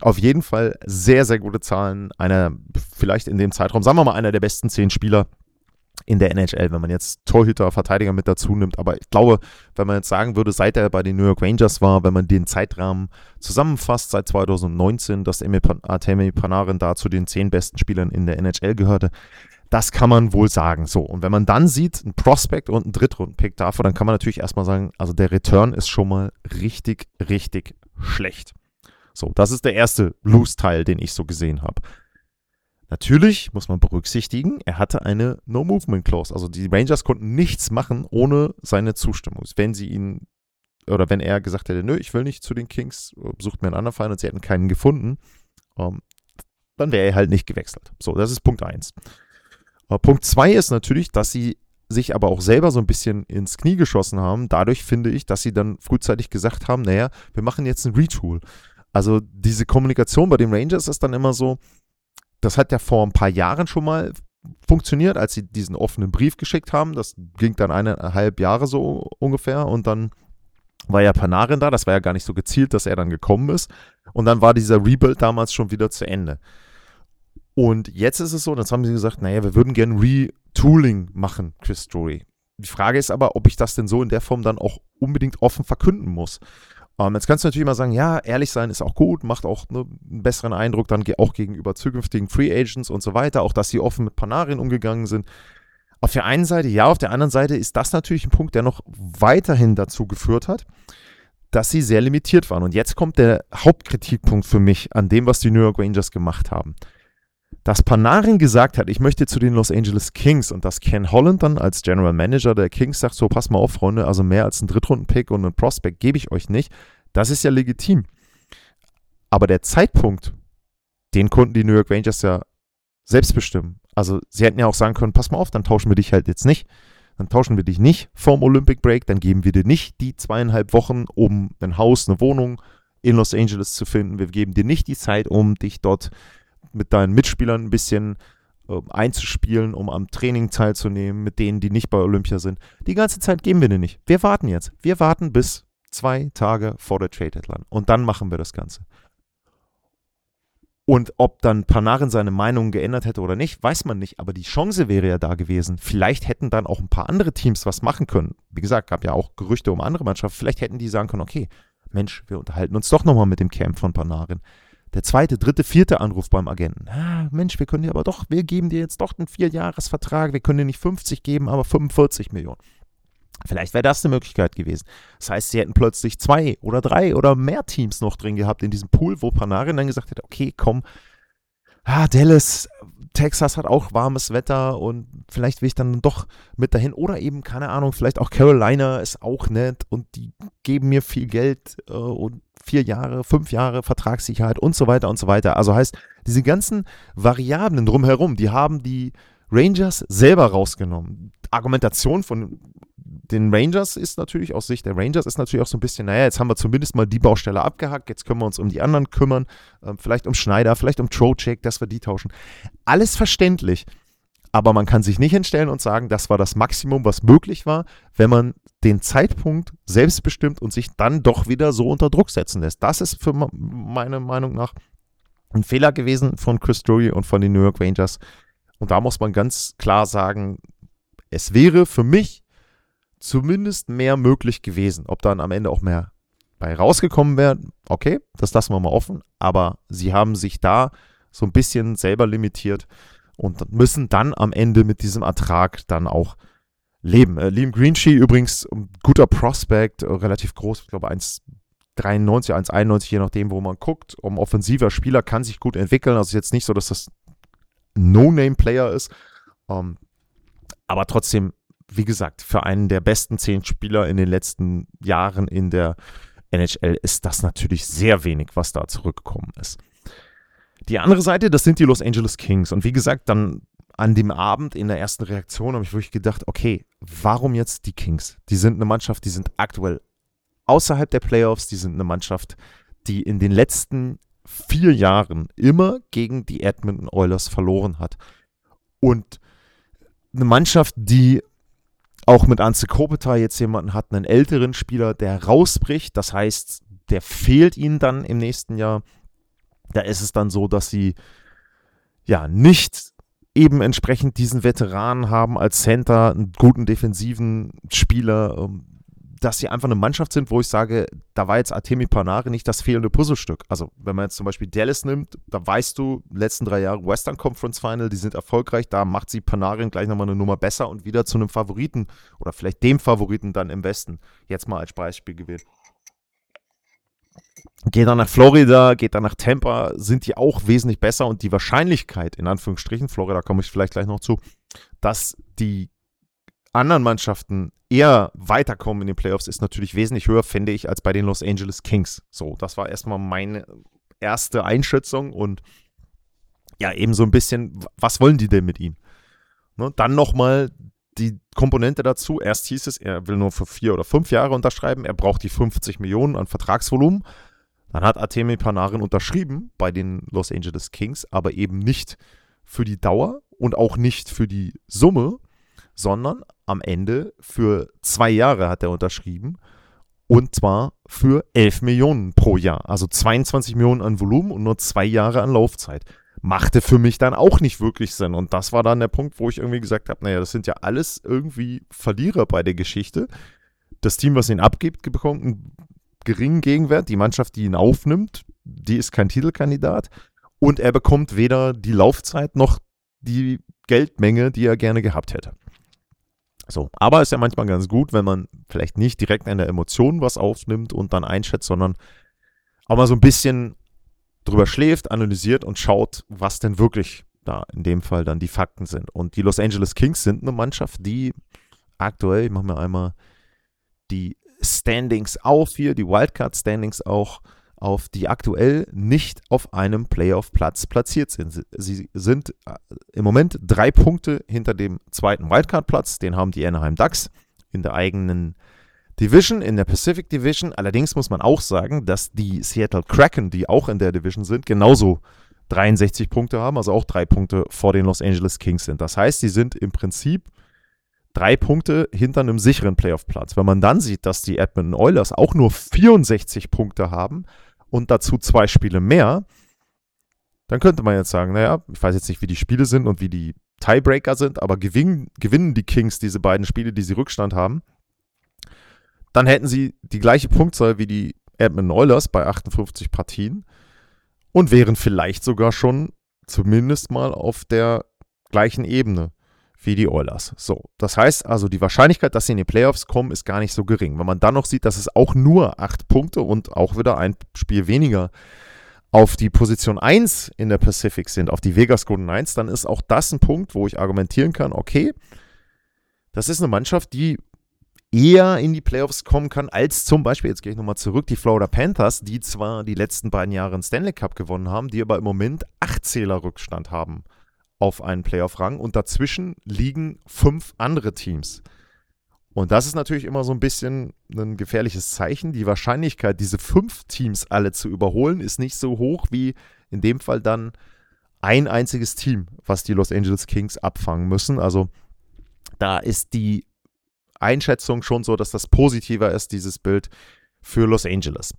auf jeden Fall sehr, sehr gute Zahlen. Einer, vielleicht in dem Zeitraum, sagen wir mal, einer der besten zehn Spieler in der N H L, wenn man jetzt Torhüter, Verteidiger mit dazu nimmt. Aber ich glaube, wenn man jetzt sagen würde, seit er bei den New York Rangers war, wenn man den Zeitrahmen zusammenfasst, seit zwanzig neunzehn, dass Artemi Panarin da zu den zehn besten Spielern in der N H L gehörte, das kann man wohl sagen. So, und wenn man dann sieht, ein Prospect und ein Drittrunden-Pick dafür, dann kann man natürlich erstmal sagen, also der Return ist schon mal richtig, richtig schlecht. So, das ist der erste Loose-Teil, den ich so gesehen habe. Natürlich muss man berücksichtigen, er hatte eine No-Movement-Clause. Also die Rangers konnten nichts machen ohne seine Zustimmung. Wenn sie ihn, oder wenn er gesagt hätte, nö, ich will nicht zu den Kings, sucht mir einen anderen Verein und sie hätten keinen gefunden, um, dann wäre er halt nicht gewechselt. So, das ist Punkt eins. Uh, Punkt zwei ist natürlich, dass sie sich aber auch selber so ein bisschen ins Knie geschossen haben. Dadurch finde ich, dass sie dann frühzeitig gesagt haben, naja, wir machen jetzt ein Retool. Also diese Kommunikation bei den Rangers ist dann immer so, das hat ja vor ein paar Jahren schon mal funktioniert, als sie diesen offenen Brief geschickt haben. Das ging dann eineinhalb Jahre so ungefähr und dann war ja Panarin da. Das war ja gar nicht so gezielt, dass er dann gekommen ist. Und dann war dieser Rebuild damals schon wieder zu Ende. Und jetzt ist es so, jetzt haben sie gesagt, naja, wir würden gerne Retooling machen, Chris Drury. Die Frage ist aber, ob ich das denn so in der Form dann auch unbedingt offen verkünden muss. Um, jetzt kannst du natürlich mal sagen, ja, ehrlich sein ist auch gut, macht auch ne, einen besseren Eindruck dann ge- auch gegenüber zukünftigen Free Agents und so weiter, auch dass sie offen mit Panarin umgegangen sind. Auf der einen Seite ja, auf der anderen Seite ist das natürlich ein Punkt, der noch weiterhin dazu geführt hat, dass sie sehr limitiert waren. Und jetzt kommt der Hauptkritikpunkt für mich an dem, was die New York Rangers gemacht haben. Dass Panarin gesagt hat, ich möchte zu den Los Angeles Kings und dass Ken Holland dann als General Manager der Kings sagt, so pass mal auf, Freunde, also mehr als einen Drittrunden-Pick und einen Prospect gebe ich euch nicht, das ist ja legitim. Aber der Zeitpunkt, den konnten die New York Rangers ja selbst bestimmen. Also sie hätten ja auch sagen können, pass mal auf, dann tauschen wir dich halt jetzt nicht. Dann tauschen wir dich nicht vorm Olympic Break, dann geben wir dir nicht die zweieinhalb Wochen, um ein Haus, eine Wohnung in Los Angeles zu finden. Wir geben dir nicht die Zeit, um dich dort mit deinen Mitspielern ein bisschen äh, einzuspielen, um am Training teilzunehmen, mit denen, die nicht bei Olympia sind. Die ganze Zeit geben wir dir nicht. Wir warten jetzt. Wir warten bis zwei Tage vor der Trade-Deadline. Und dann machen wir das Ganze. Und ob dann Panarin seine Meinung geändert hätte oder nicht, weiß man nicht. Aber die Chance wäre ja da gewesen. Vielleicht hätten dann auch ein paar andere Teams was machen können. Wie gesagt, gab ja auch Gerüchte um andere Mannschaften. Vielleicht hätten die sagen können, okay, Mensch, wir unterhalten uns doch nochmal mit dem Camp von Panarin. Der zweite, dritte, vierte Anruf beim Agenten. Ah, Mensch, wir können dir aber doch, wir geben dir jetzt doch einen Vierjahresvertrag. Wir können dir nicht fünfzig geben, aber fünfundvierzig Millionen. Vielleicht wäre das eine Möglichkeit gewesen. Das heißt, sie hätten plötzlich zwei oder drei oder mehr Teams noch drin gehabt in diesem Pool, wo Panarin dann gesagt hätte, okay, komm, ah, Dallas, Texas hat auch warmes Wetter und vielleicht will ich dann doch mit dahin. Oder eben, keine Ahnung, vielleicht auch Carolina ist auch nett und die geben mir viel Geld äh, und vier Jahre, fünf Jahre Vertragssicherheit und so weiter und so weiter. Also heißt, diese ganzen Variablen drumherum, die haben die Rangers selber rausgenommen. Argumentation von den Rangers ist natürlich, aus Sicht der Rangers ist natürlich auch so ein bisschen, naja, jetzt haben wir zumindest mal die Baustelle abgehackt, jetzt können wir uns um die anderen kümmern, äh, vielleicht um Schneider, vielleicht um Trocheck, dass wir die tauschen. Alles verständlich, aber man kann sich nicht hinstellen und sagen, das war das Maximum, was möglich war, wenn man den Zeitpunkt selbst bestimmt und sich dann doch wieder so unter Druck setzen lässt. Das ist für meine Meinung nach ein Fehler gewesen von Chris Drury und von den New York Rangers. Und da muss man ganz klar sagen, es wäre für mich zumindest mehr möglich gewesen. Ob dann am Ende auch mehr bei rausgekommen wäre, okay, das lassen wir mal offen. Aber sie haben sich da so ein bisschen selber limitiert und müssen dann am Ende mit diesem Ertrag dann auch leben. Äh, Liam Greenshee übrigens, ein guter Prospect, äh, relativ groß, ich glaube eins Komma dreiundneunzig, eins Komma einundneunzig, je nachdem, wo man guckt. Um offensiver Spieler, kann sich gut entwickeln. Also ist jetzt nicht so, dass das ein No-Name-Player ist. Ähm, aber trotzdem, wie gesagt, für einen der besten zehn Spieler in den letzten Jahren in der N H L ist das natürlich sehr wenig, was da zurückgekommen ist. Die andere Seite, das sind die Los Angeles Kings. Und wie gesagt, dann an dem Abend in der ersten Reaktion habe ich wirklich gedacht, okay, warum jetzt die Kings? Die sind eine Mannschaft, die sind aktuell außerhalb der Playoffs, die sind eine Mannschaft, die in den letzten vier Jahren immer gegen die Edmonton Oilers verloren hat. Und eine Mannschaft, die auch mit Anze Kopitar jetzt jemanden hat, einen älteren Spieler, der rausbricht. Das heißt, der fehlt ihnen dann im nächsten Jahr. Da ist es dann so, dass sie ja nicht eben entsprechend diesen Veteranen haben als Center, einen guten defensiven Spieler, dass sie einfach eine Mannschaft sind, wo ich sage, da war jetzt Artemi Panarin nicht das fehlende Puzzlestück. Also wenn man jetzt zum Beispiel Dallas nimmt, da weißt du, letzten drei Jahre Western Conference Final, die sind erfolgreich, da macht sie Panarin gleich nochmal eine Nummer besser und wieder zu einem Favoriten oder vielleicht dem Favoriten dann im Westen. Jetzt mal als Beispiel gewählt. Geht dann nach Florida, geht dann nach Tampa, sind die auch wesentlich besser und die Wahrscheinlichkeit, in Anführungsstrichen, Florida komme ich vielleicht gleich noch zu, dass die anderen Mannschaften eher weiterkommen in den Playoffs, ist natürlich wesentlich höher, finde ich, als bei den Los Angeles Kings. So, das war erstmal meine erste Einschätzung und ja, eben so ein bisschen, was wollen die denn mit ihm? Ne, dann nochmal die Komponente dazu. Erst hieß es, er will nur für vier oder fünf Jahre unterschreiben, er braucht die fünfzig Millionen an Vertragsvolumen. Dann hat Artemi Panarin unterschrieben bei den Los Angeles Kings, aber eben nicht für die Dauer und auch nicht für die Summe, sondern am Ende für zwei Jahre hat er unterschrieben und zwar für elf Millionen pro Jahr. Also zweiundzwanzig Millionen an Volumen und nur zwei Jahre an Laufzeit. Machte für mich dann auch nicht wirklich Sinn. Und das war dann der Punkt, wo ich irgendwie gesagt habe, naja, das sind ja alles irgendwie Verlierer bei der Geschichte. Das Team, was ihn abgibt, bekommt einen geringen Gegenwert. Die Mannschaft, die ihn aufnimmt, die ist kein Titelkandidat. Und er bekommt weder die Laufzeit noch die Geldmenge, die er gerne gehabt hätte. So, aber ist ja manchmal ganz gut, wenn man vielleicht nicht direkt an der Emotion was aufnimmt und dann einschätzt, sondern auch mal so ein bisschen drüber schläft, analysiert und schaut, was denn wirklich da in dem Fall dann die Fakten sind. Und die Los Angeles Kings sind eine Mannschaft, die aktuell, ich mache mir einmal die Standings auf hier, die Wildcard-Standings auch auf, die aktuell nicht auf einem Playoff-Platz platziert sind. Sie sind im Moment drei Punkte hinter dem zweiten Wildcard-Platz, den haben die Anaheim Ducks in der eigenen Division, in der Pacific Division. Allerdings muss man auch sagen, dass die Seattle Kraken, die auch in der Division sind, genauso dreiundsechzig Punkte haben, also auch drei Punkte vor den Los Angeles Kings sind. Das heißt, sie sind im Prinzip drei Punkte hinter einem sicheren Playoff-Platz. Wenn man dann sieht, dass die Edmonton Oilers auch nur vierundsechzig Punkte haben und dazu zwei Spiele mehr, dann könnte man jetzt sagen, naja, ich weiß jetzt nicht, wie die Spiele sind und wie die Tiebreaker sind, aber gewinnen, gewinnen die Kings diese beiden Spiele, die sie Rückstand haben, dann hätten sie die gleiche Punktzahl wie die Edmonton Oilers bei achtundfünfzig Partien und wären vielleicht sogar schon zumindest mal auf der gleichen Ebene wie die Oilers. So, das heißt also, die Wahrscheinlichkeit, dass sie in die Playoffs kommen, ist gar nicht so gering. Wenn man dann noch sieht, dass es auch nur acht Punkte und auch wieder ein Spiel weniger auf die Position eins in der Pacific sind, auf die Vegas Golden Knights, dann ist auch das ein Punkt, wo ich argumentieren kann, okay, das ist eine Mannschaft, die eher in die Playoffs kommen kann, als zum Beispiel, jetzt gehe ich nochmal zurück, die Florida Panthers, die zwar die letzten beiden Jahre einen Stanley Cup gewonnen haben, die aber im Moment acht Zähler Rückstand haben auf einen Playoff-Rang und dazwischen liegen fünf andere Teams. Und das ist natürlich immer so ein bisschen ein gefährliches Zeichen. Die Wahrscheinlichkeit, diese fünf Teams alle zu überholen, ist nicht so hoch wie in dem Fall dann ein einziges Team, was die Los Angeles Kings abfangen müssen. Also da ist die Einschätzung schon so, dass das positiver ist, dieses Bild für Los Angeles.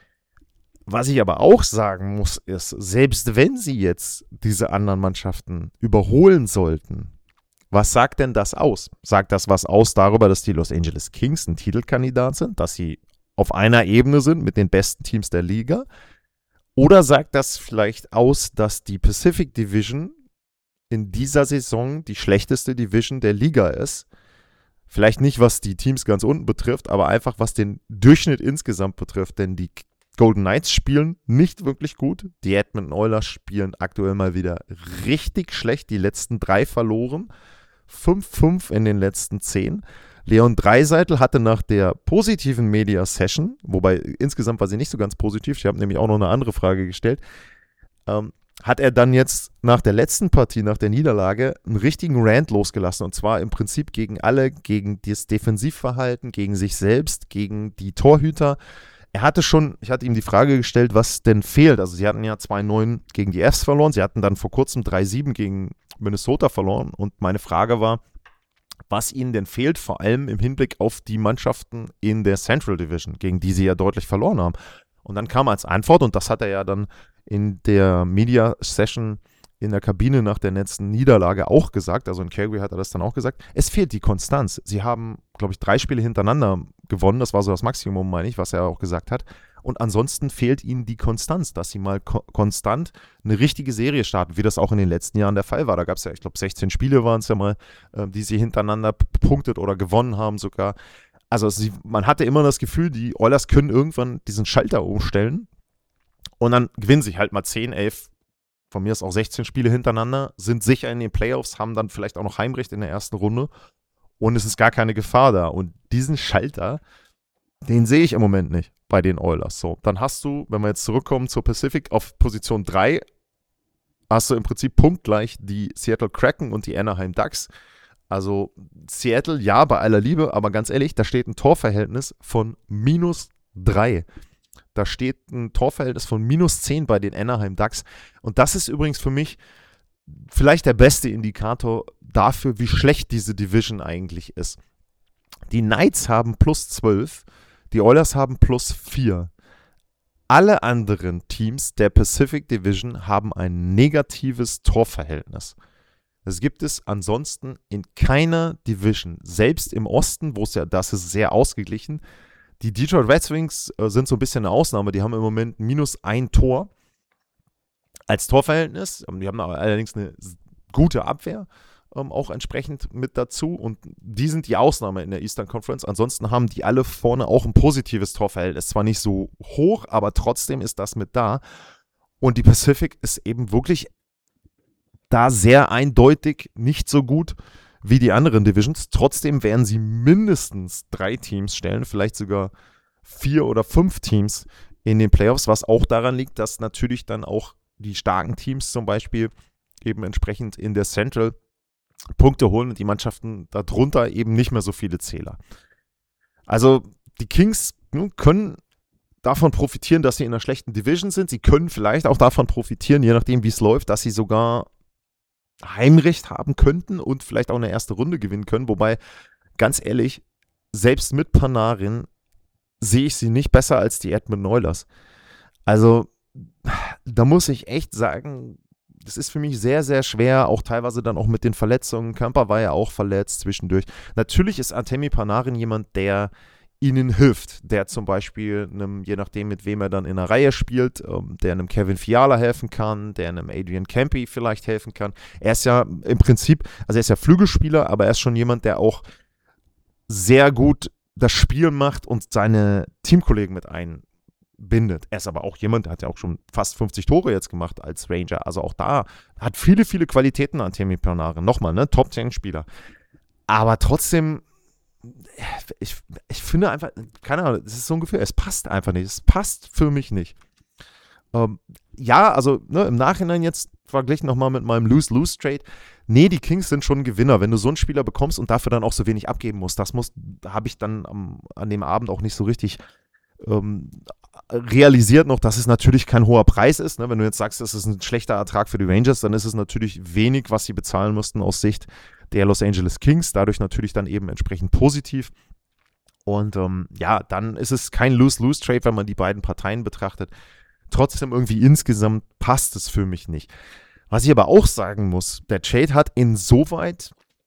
Was ich aber auch sagen muss, ist, selbst wenn sie jetzt diese anderen Mannschaften überholen sollten, was sagt denn das aus? Sagt das was aus darüber, dass die Los Angeles Kings ein Titelkandidat sind, dass sie auf einer Ebene sind mit den besten Teams der Liga? Oder sagt das vielleicht aus, dass die Pacific Division in dieser Saison die schlechteste Division der Liga ist? Vielleicht nicht, was die Teams ganz unten betrifft, aber einfach, was den Durchschnitt insgesamt betrifft, denn die Golden Knights spielen nicht wirklich gut. Die Edmonton Oilers spielen aktuell mal wieder richtig schlecht. Die letzten drei verloren. fünf fünf in den letzten zehn. Leon Draisaitl hatte nach der positiven Media-Session, wobei insgesamt war sie nicht so ganz positiv, ich habe nämlich auch noch eine andere Frage gestellt, ähm, hat er dann jetzt nach der letzten Partie, nach der Niederlage, einen richtigen Rant losgelassen. Und zwar im Prinzip gegen alle, gegen das Defensivverhalten, gegen sich selbst, gegen die Torhüter. Er hatte schon, ich hatte ihm die Frage gestellt, was denn fehlt. Also sie hatten ja zwei neun gegen die Fs verloren, sie hatten dann vor kurzem drei sieben gegen Minnesota verloren und meine Frage war, was ihnen denn fehlt, vor allem im Hinblick auf die Mannschaften in der Central Division, gegen die sie ja deutlich verloren haben. Und dann kam als Antwort, und das hat er ja dann in der Media-Session in der Kabine nach der letzten Niederlage auch gesagt, also in Calgary hat er das dann auch gesagt, es fehlt die Konstanz. Sie haben, glaube ich, drei Spiele hintereinander gewonnen, das war so das Maximum, meine ich, was er auch gesagt hat. Und ansonsten fehlt ihnen die Konstanz, dass sie mal ko- konstant eine richtige Serie starten, wie das auch in den letzten Jahren der Fall war. Da gab es ja, ich glaube, sechzehn Spiele waren es ja mal, äh, die sie hintereinander p- punktet oder gewonnen haben sogar. Also sie, man hatte immer das Gefühl, die Oilers können irgendwann diesen Schalter umstellen und dann gewinnen sie halt mal zehn, elf, von mir ist auch sechzehn Spiele hintereinander, sind sicher in den Playoffs, haben dann vielleicht auch noch Heimrecht in der ersten Runde und es ist gar keine Gefahr da. Und diesen Schalter, den sehe ich im Moment nicht bei den Oilers. So, dann hast du, wenn wir jetzt zurückkommen zur Pacific, auf Position drei, hast du im Prinzip punktgleich die Seattle Kraken und die Anaheim Ducks. Also Seattle, ja, bei aller Liebe, aber ganz ehrlich, da steht ein Torverhältnis von minus drei. Da steht ein Torverhältnis von minus zehn bei den Anaheim Ducks. Und das ist übrigens für mich vielleicht der beste Indikator dafür, wie schlecht diese Division eigentlich ist. Die Knights haben plus zwölf, die Oilers haben plus vier. Alle anderen Teams der Pacific Division haben ein negatives Torverhältnis. Das gibt es ansonsten in keiner Division. Selbst im Osten, wo es ja, das ist sehr ausgeglichen. Die Detroit Red Wings äh, sind so ein bisschen eine Ausnahme. Die haben im Moment minus ein Tor als Torverhältnis. Die haben allerdings eine gute Abwehr ähm, auch entsprechend mit dazu. Und die sind die Ausnahme in der Eastern Conference. Ansonsten haben die alle vorne auch ein positives Torverhältnis. Zwar nicht so hoch, aber trotzdem ist das mit da. Und die Pacific ist eben wirklich da sehr eindeutig nicht so gut wie die anderen Divisions. Trotzdem werden sie mindestens drei Teams stellen, vielleicht sogar vier oder fünf Teams in den Playoffs, was auch daran liegt, dass natürlich dann auch die starken Teams zum Beispiel eben entsprechend in der Central Punkte holen und die Mannschaften darunter eben nicht mehr so viele Zähler. Also die Kings nun, können davon profitieren, dass sie in einer schlechten Division sind. Sie können vielleicht auch davon profitieren, je nachdem wie es läuft, dass sie sogar Heimrecht haben könnten und vielleicht auch eine erste Runde gewinnen können. Wobei, ganz ehrlich, selbst mit Panarin sehe ich sie nicht besser als die Edmonton Oilers. Also, da muss ich echt sagen, das ist für mich sehr, sehr schwer, auch teilweise dann auch mit den Verletzungen. Kemper war ja auch verletzt zwischendurch. Natürlich ist Artemi Panarin jemand, der ihnen hilft, der zum Beispiel, einem, je nachdem mit wem er dann in der Reihe spielt, ähm, der einem Kevin Fiala helfen kann, der einem Adrian Kempe vielleicht helfen kann. Er ist ja im Prinzip, also er ist ja Flügelspieler, aber er ist schon jemand, der auch sehr gut das Spiel macht und seine Teamkollegen mit einbindet. Er ist aber auch jemand, der hat ja auch schon fast fünfzig Tore jetzt gemacht als Ranger, also auch da hat viele, viele Qualitäten an Artemi Panarin. Nochmal, ne, Top zehn Spieler. Aber trotzdem, Ich, ich finde einfach, keine Ahnung, das ist so ein Gefühl, es passt einfach nicht. Es passt für mich nicht. Ähm, ja, also ne, im Nachhinein jetzt verglichen nochmal mit meinem Lose-Lose-Trade. Nee, die Kings sind schon ein Gewinner. Wenn du so einen Spieler bekommst und dafür dann auch so wenig abgeben musst, das muss, habe ich dann am, an dem Abend auch nicht so richtig ähm, realisiert noch, dass es natürlich kein hoher Preis ist. Ne? Wenn du jetzt sagst, das ist ein schlechter Ertrag für die Rangers, dann ist es natürlich wenig, was sie bezahlen mussten aus Sicht der Los Angeles Kings, dadurch natürlich dann eben entsprechend positiv. Und ähm, ja, dann ist es kein Lose-Lose-Trade, wenn man die beiden Parteien betrachtet. Trotzdem irgendwie insgesamt passt es für mich nicht. Was ich aber auch sagen muss, der Trade hat insoweit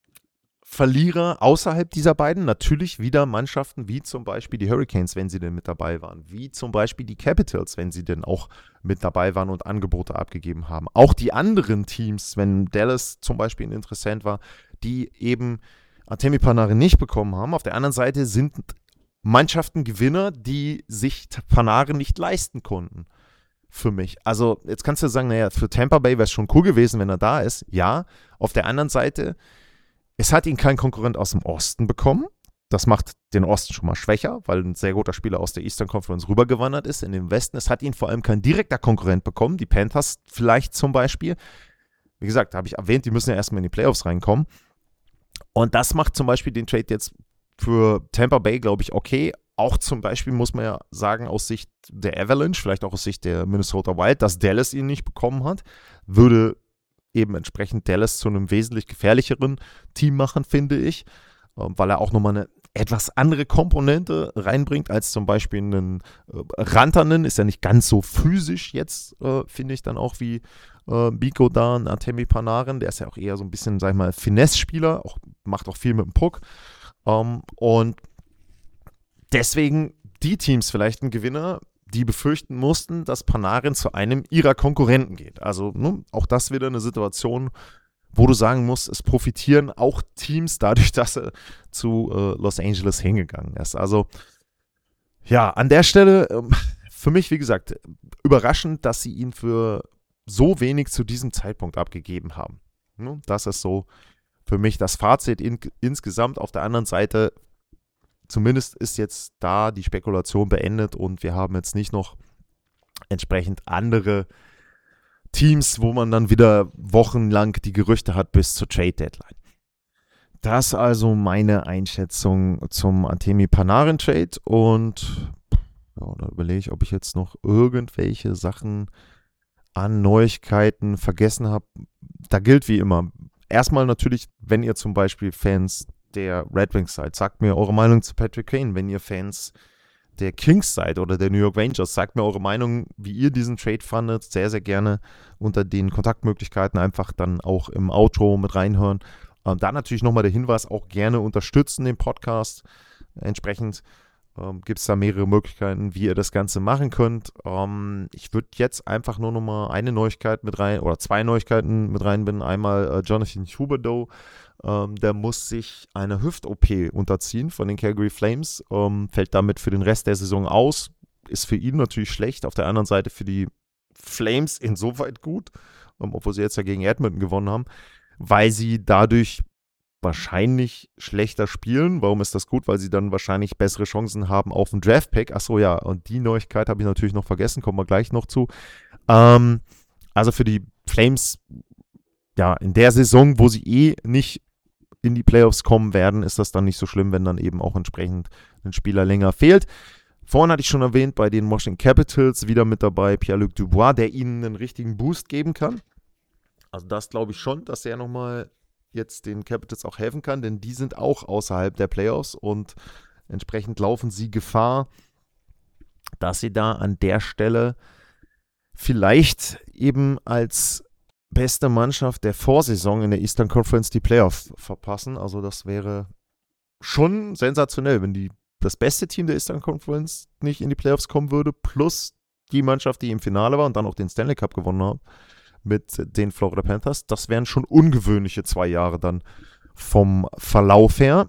Verlierer außerhalb dieser beiden natürlich wieder Mannschaften wie zum Beispiel die Hurricanes, wenn sie denn mit dabei waren, wie zum Beispiel die Capitals, wenn sie denn auch mit dabei waren und Angebote abgegeben haben. Auch die anderen Teams, wenn Dallas zum Beispiel ein Interessent war, die eben Artemi Panarin nicht bekommen haben. Auf der anderen Seite sind Mannschaften Gewinner, die sich Panarin nicht leisten konnten. Für mich. Also jetzt kannst du sagen, naja, für Tampa Bay wäre es schon cool gewesen, wenn er da ist. Ja, auf der anderen Seite, es hat ihn kein Konkurrent aus dem Osten bekommen. Das macht den Osten schon mal schwächer, weil ein sehr guter Spieler aus der Eastern Conference rübergewandert ist in den Westen. Es hat ihn vor allem kein direkter Konkurrent bekommen, die Panthers vielleicht zum Beispiel. Wie gesagt, habe ich erwähnt, die müssen ja erstmal in die Playoffs reinkommen. Und das macht zum Beispiel den Trade jetzt für Tampa Bay, glaube ich, okay. Auch zum Beispiel muss man ja sagen, aus Sicht der Avalanche, vielleicht auch aus Sicht der Minnesota Wild, dass Dallas ihn nicht bekommen hat, würde eben entsprechend Dallas zu einem wesentlich gefährlicheren Team machen, finde ich, weil er auch nochmal eine etwas andere Komponente reinbringt als zum Beispiel einen äh, Rantanen, ist ja nicht ganz so physisch jetzt, äh, finde ich dann auch wie äh, Biko da, Artemi Panarin, der ist ja auch eher so ein bisschen, sag ich mal, Finesse-Spieler, auch, macht auch viel mit dem Puck ähm, und deswegen die Teams vielleicht ein Gewinner, die befürchten mussten, dass Panarin zu einem ihrer Konkurrenten geht. Also ne, auch das wieder eine Situation, wo du sagen musst, es profitieren auch Teams dadurch, dass er zu äh, Los Angeles hingegangen ist. Also ja, an der Stelle ähm, für mich, wie gesagt, überraschend, dass sie ihn für so wenig zu diesem Zeitpunkt abgegeben haben. Ne? Das ist so für mich das Fazit in, insgesamt. Auf der anderen Seite, zumindest ist jetzt da die Spekulation beendet und wir haben jetzt nicht noch entsprechend andere Teams, wo man dann wieder wochenlang die Gerüchte hat bis zur Trade-Deadline. Das also meine Einschätzung zum Artemi Panarin-Trade und ja, da überlege ich, ob ich jetzt noch irgendwelche Sachen an Neuigkeiten vergessen habe. Da gilt wie immer, erstmal natürlich, wenn ihr zum Beispiel Fans der Red Wings seid, sagt mir eure Meinung zu Patrick Kane. Wenn ihr Fans der Kings seid oder der New York Rangers, sagt mir eure Meinung, wie ihr diesen Trade fandet. Sehr, sehr gerne unter den Kontaktmöglichkeiten einfach dann auch im Outro mit reinhören. Ähm, da natürlich nochmal der Hinweis, auch gerne unterstützen den Podcast. Entsprechend ähm, gibt es da mehrere Möglichkeiten, wie ihr das Ganze machen könnt. Ähm, ich würde jetzt einfach nur nochmal eine Neuigkeit mit rein, oder zwei Neuigkeiten mit reinbinden. Einmal äh, Jonathan Huberdeau. Ähm, der muss sich eine Hüft-O P unterziehen von den Calgary Flames, ähm, fällt damit für den Rest der Saison aus, ist für ihn natürlich schlecht, auf der anderen Seite für die Flames insoweit gut, ähm, obwohl sie jetzt ja gegen Edmonton gewonnen haben, weil sie dadurch wahrscheinlich schlechter spielen. Warum ist das gut? Weil sie dann wahrscheinlich bessere Chancen haben auf einen Draft-Pick. Achso, ja, und die Neuigkeit habe ich natürlich noch vergessen, kommen wir gleich noch zu. Ähm, also für die Flames, ja, in der Saison, wo sie eh nicht in die Playoffs kommen werden, ist das dann nicht so schlimm, wenn dann eben auch entsprechend ein Spieler länger fehlt. Vorhin hatte ich schon erwähnt, bei den Washington Capitals wieder mit dabei Pierre-Luc Dubois, der ihnen einen richtigen Boost geben kann. Also das glaube ich schon, dass er nochmal jetzt den Capitals auch helfen kann, denn die sind auch außerhalb der Playoffs und entsprechend laufen sie Gefahr, dass sie da an der Stelle vielleicht eben als beste Mannschaft der Vorsaison in der Eastern Conference die Playoffs verpassen. Also das wäre schon sensationell, wenn die, das beste Team der Eastern Conference nicht in die Playoffs kommen würde, plus die Mannschaft, die im Finale war und dann auch den Stanley Cup gewonnen hat mit den Florida Panthers. Das wären schon ungewöhnliche zwei Jahre dann vom Verlauf her.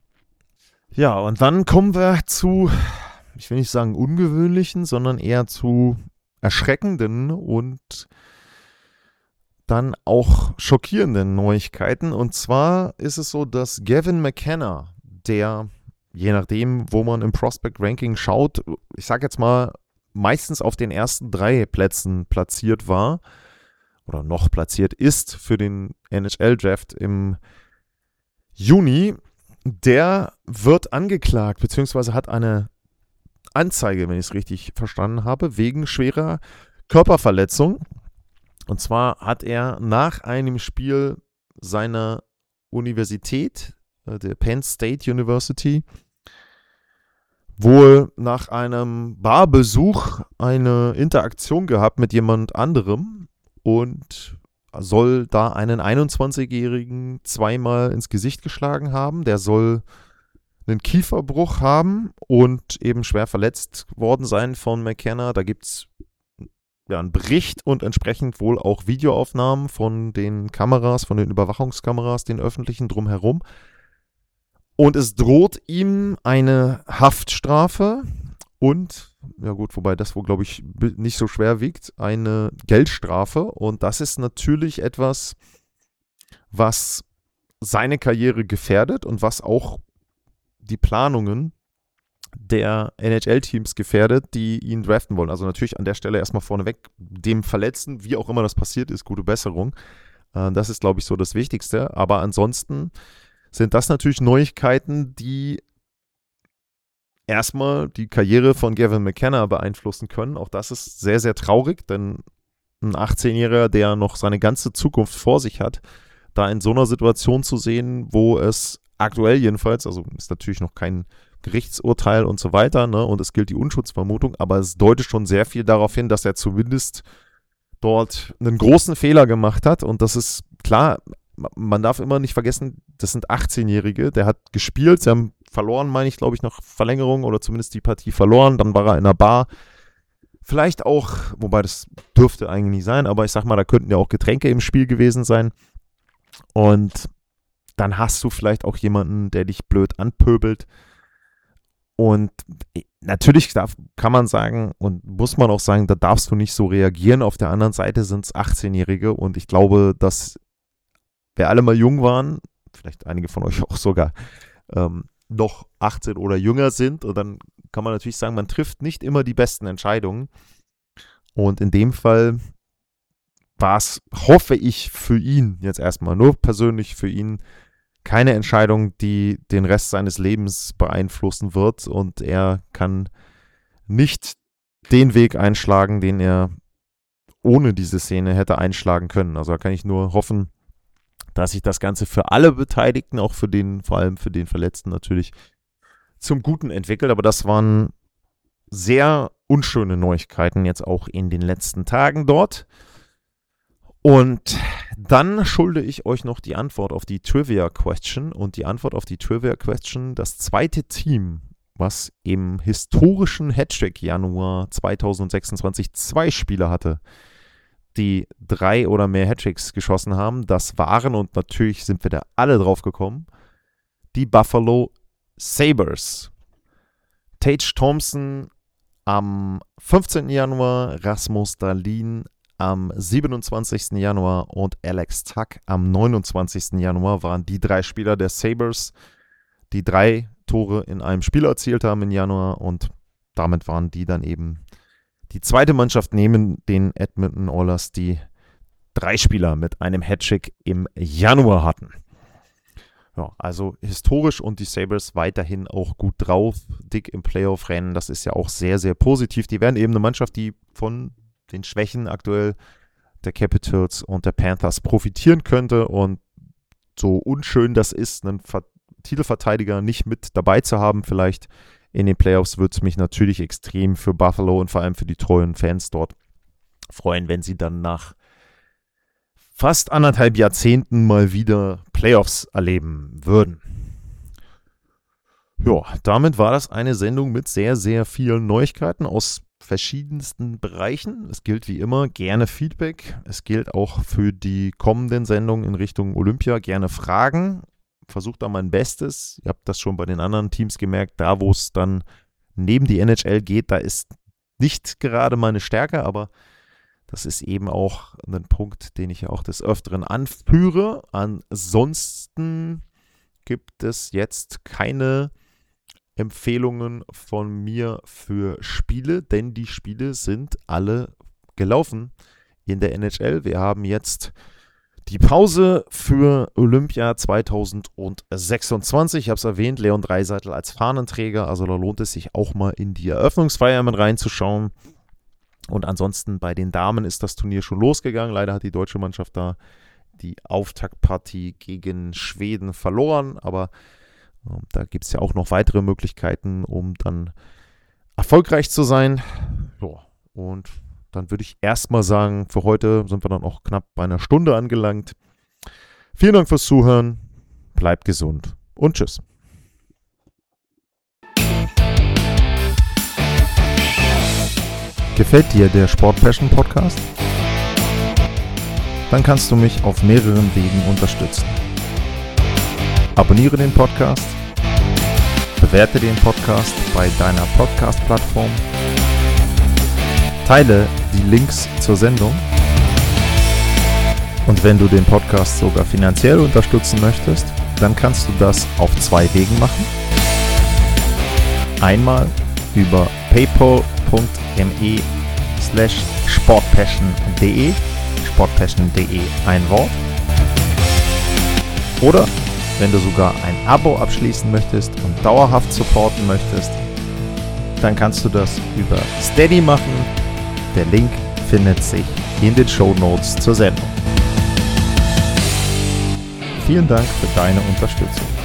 Ja, und dann kommen wir zu, ich will nicht sagen ungewöhnlichen, sondern eher zu erschreckenden und dann auch schockierenden Neuigkeiten. Und zwar ist es so, dass Gavin McKenna, der, je nachdem, wo man im Prospect-Ranking schaut, ich sag jetzt mal, meistens auf den ersten drei Plätzen platziert war oder noch platziert ist für den N H L-Draft im Juni, der wird angeklagt, beziehungsweise hat eine Anzeige, wenn ich es richtig verstanden habe, wegen schwerer Körperverletzung. Und zwar hat er nach einem Spiel seiner Universität, der Penn State University, wohl nach einem Barbesuch eine Interaktion gehabt mit jemand anderem und soll da einen einundzwanzigjährigen zweimal ins Gesicht geschlagen haben. Der soll einen Kieferbruch haben und eben schwer verletzt worden sein von McKenna. Da gibt es ja einen Bericht und entsprechend wohl auch Videoaufnahmen von den Kameras, von den Überwachungskameras, den öffentlichen drumherum. Und es droht ihm eine Haftstrafe und, ja gut, wobei das wohl, glaube ich, nicht so schwer wiegt, eine Geldstrafe. Und das ist natürlich etwas, was seine Karriere gefährdet und was auch die Planungen der N H L-Teams gefährdet, die ihn draften wollen. Also natürlich an der Stelle erstmal vorneweg dem Verletzten, wie auch immer das passiert ist, gute Besserung. Äh, das ist, glaube ich, so das Wichtigste. Aber ansonsten sind das natürlich Neuigkeiten, die erstmal die Karriere von Gavin McKenna beeinflussen können. Auch das ist sehr, sehr traurig, denn ein achtzehnjähriger, der noch seine ganze Zukunft vor sich hat, da in so einer Situation zu sehen, wo es aktuell jedenfalls, also ist natürlich noch kein Gerichtsurteil und so weiter, ne? Und es gilt die Unschuldsvermutung, aber es deutet schon sehr viel darauf hin, dass er zumindest dort einen großen Fehler gemacht hat. Und das ist klar, man darf immer nicht vergessen, das sind achtzehnjährige, der hat gespielt, sie haben verloren, meine ich, glaube ich, nach Verlängerung oder zumindest die Partie verloren, dann war er in einer Bar. Vielleicht auch, wobei das dürfte eigentlich nicht sein, aber ich sag mal, da könnten ja auch Getränke im Spiel gewesen sein. Und dann hast du vielleicht auch jemanden, der dich blöd anpöbelt. Und natürlich darf, kann man sagen und muss man auch sagen, da darfst du nicht so reagieren. Auf der anderen Seite sind es achtzehnjährige und ich glaube, dass wir alle mal jung waren, vielleicht einige von euch auch sogar ähm, noch achtzehn oder jünger sind. Und dann kann man natürlich sagen, man trifft nicht immer die besten Entscheidungen. Und in dem Fall war es, hoffe ich, für ihn jetzt erstmal nur persönlich für ihn, keine Entscheidung, die den Rest seines Lebens beeinflussen wird und er kann nicht den Weg einschlagen, den er ohne diese Szene hätte einschlagen können. Also da kann ich nur hoffen, dass sich das Ganze für alle Beteiligten, auch für den, vor allem für den Verletzten natürlich, zum Guten entwickelt. Aber das waren sehr unschöne Neuigkeiten jetzt auch in den letzten Tagen dort. Und dann schulde ich euch noch die Antwort auf die Trivia-Question. Und die Antwort auf die Trivia-Question, das zweite Team, was im historischen Hattrick-Januar zweitausendsechsundzwanzig zwei Spieler hatte, die drei oder mehr Hattricks geschossen haben, das waren, und natürlich sind wir da alle drauf gekommen, die Buffalo Sabres. Tage Thompson am fünfzehnten Januar, Rasmus Dahlin am siebenundzwanzigsten Januar und Alex Tuck am neunundzwanzigsten Januar waren die drei Spieler der Sabres, die drei Tore in einem Spiel erzielt haben im Januar und damit waren die dann eben die zweite Mannschaft neben den Edmonton Oilers, die drei Spieler mit einem Hattrick im Januar hatten. Ja, also historisch und die Sabres weiterhin auch gut drauf, dick im Playoff-Rennen, das ist ja auch sehr, sehr positiv. Die werden eben eine Mannschaft, die von den Schwächen aktuell der Capitals und der Panthers profitieren könnte und so unschön das ist, einen Ver- Titelverteidiger nicht mit dabei zu haben, vielleicht in den Playoffs, würde es mich natürlich extrem für Buffalo und vor allem für die treuen Fans dort freuen, wenn sie dann nach fast anderthalb Jahrzehnten mal wieder Playoffs erleben würden. Ja, damit war das eine Sendung mit sehr, sehr vielen Neuigkeiten aus verschiedensten Bereichen. Es gilt wie immer gerne Feedback. Es gilt auch für die kommenden Sendungen in Richtung Olympia gerne Fragen. Versucht da mein Bestes. Ihr habt das schon bei den anderen Teams gemerkt. Da, wo es dann neben die N H L geht, da ist nicht gerade meine Stärke, aber das ist eben auch ein Punkt, den ich ja auch des Öfteren anführe. Ansonsten gibt es jetzt keine Empfehlungen von mir für Spiele, denn die Spiele sind alle gelaufen in der N H L. Wir haben jetzt die Pause für Olympia zweitausendsechsundzwanzig. Ich habe es erwähnt, Leon Draisaitl als Fahnenträger, also da lohnt es sich auch mal in die Eröffnungsfeier mit reinzuschauen. Und ansonsten bei den Damen ist das Turnier schon losgegangen. Leider hat die deutsche Mannschaft da die Auftaktpartie gegen Schweden verloren, aber ähm, da gibt es ja auch noch weitere Möglichkeiten, um dann erfolgreich zu sein. Ja, und dann würde ich erstmal sagen, für heute sind wir dann auch knapp bei einer Stunde angelangt. Vielen Dank fürs Zuhören, bleibt gesund und tschüss. Gefällt dir der Sport Passion Podcast? Dann kannst du mich auf mehreren Wegen unterstützen. Abonniere den Podcast, bewerte den Podcast bei deiner Podcast-Plattform, teile die Links zur Sendung und wenn du den Podcast sogar finanziell unterstützen möchtest, dann kannst du das auf zwei Wegen machen. Einmal über paypal.me slash sportpassion.de sportpassion.de ein Wort. Oder wenn du sogar ein Abo abschließen möchtest und dauerhaft supporten möchtest, dann kannst du das über Steady machen. Der Link findet sich in den Shownotes zur Sendung. Vielen Dank für deine Unterstützung.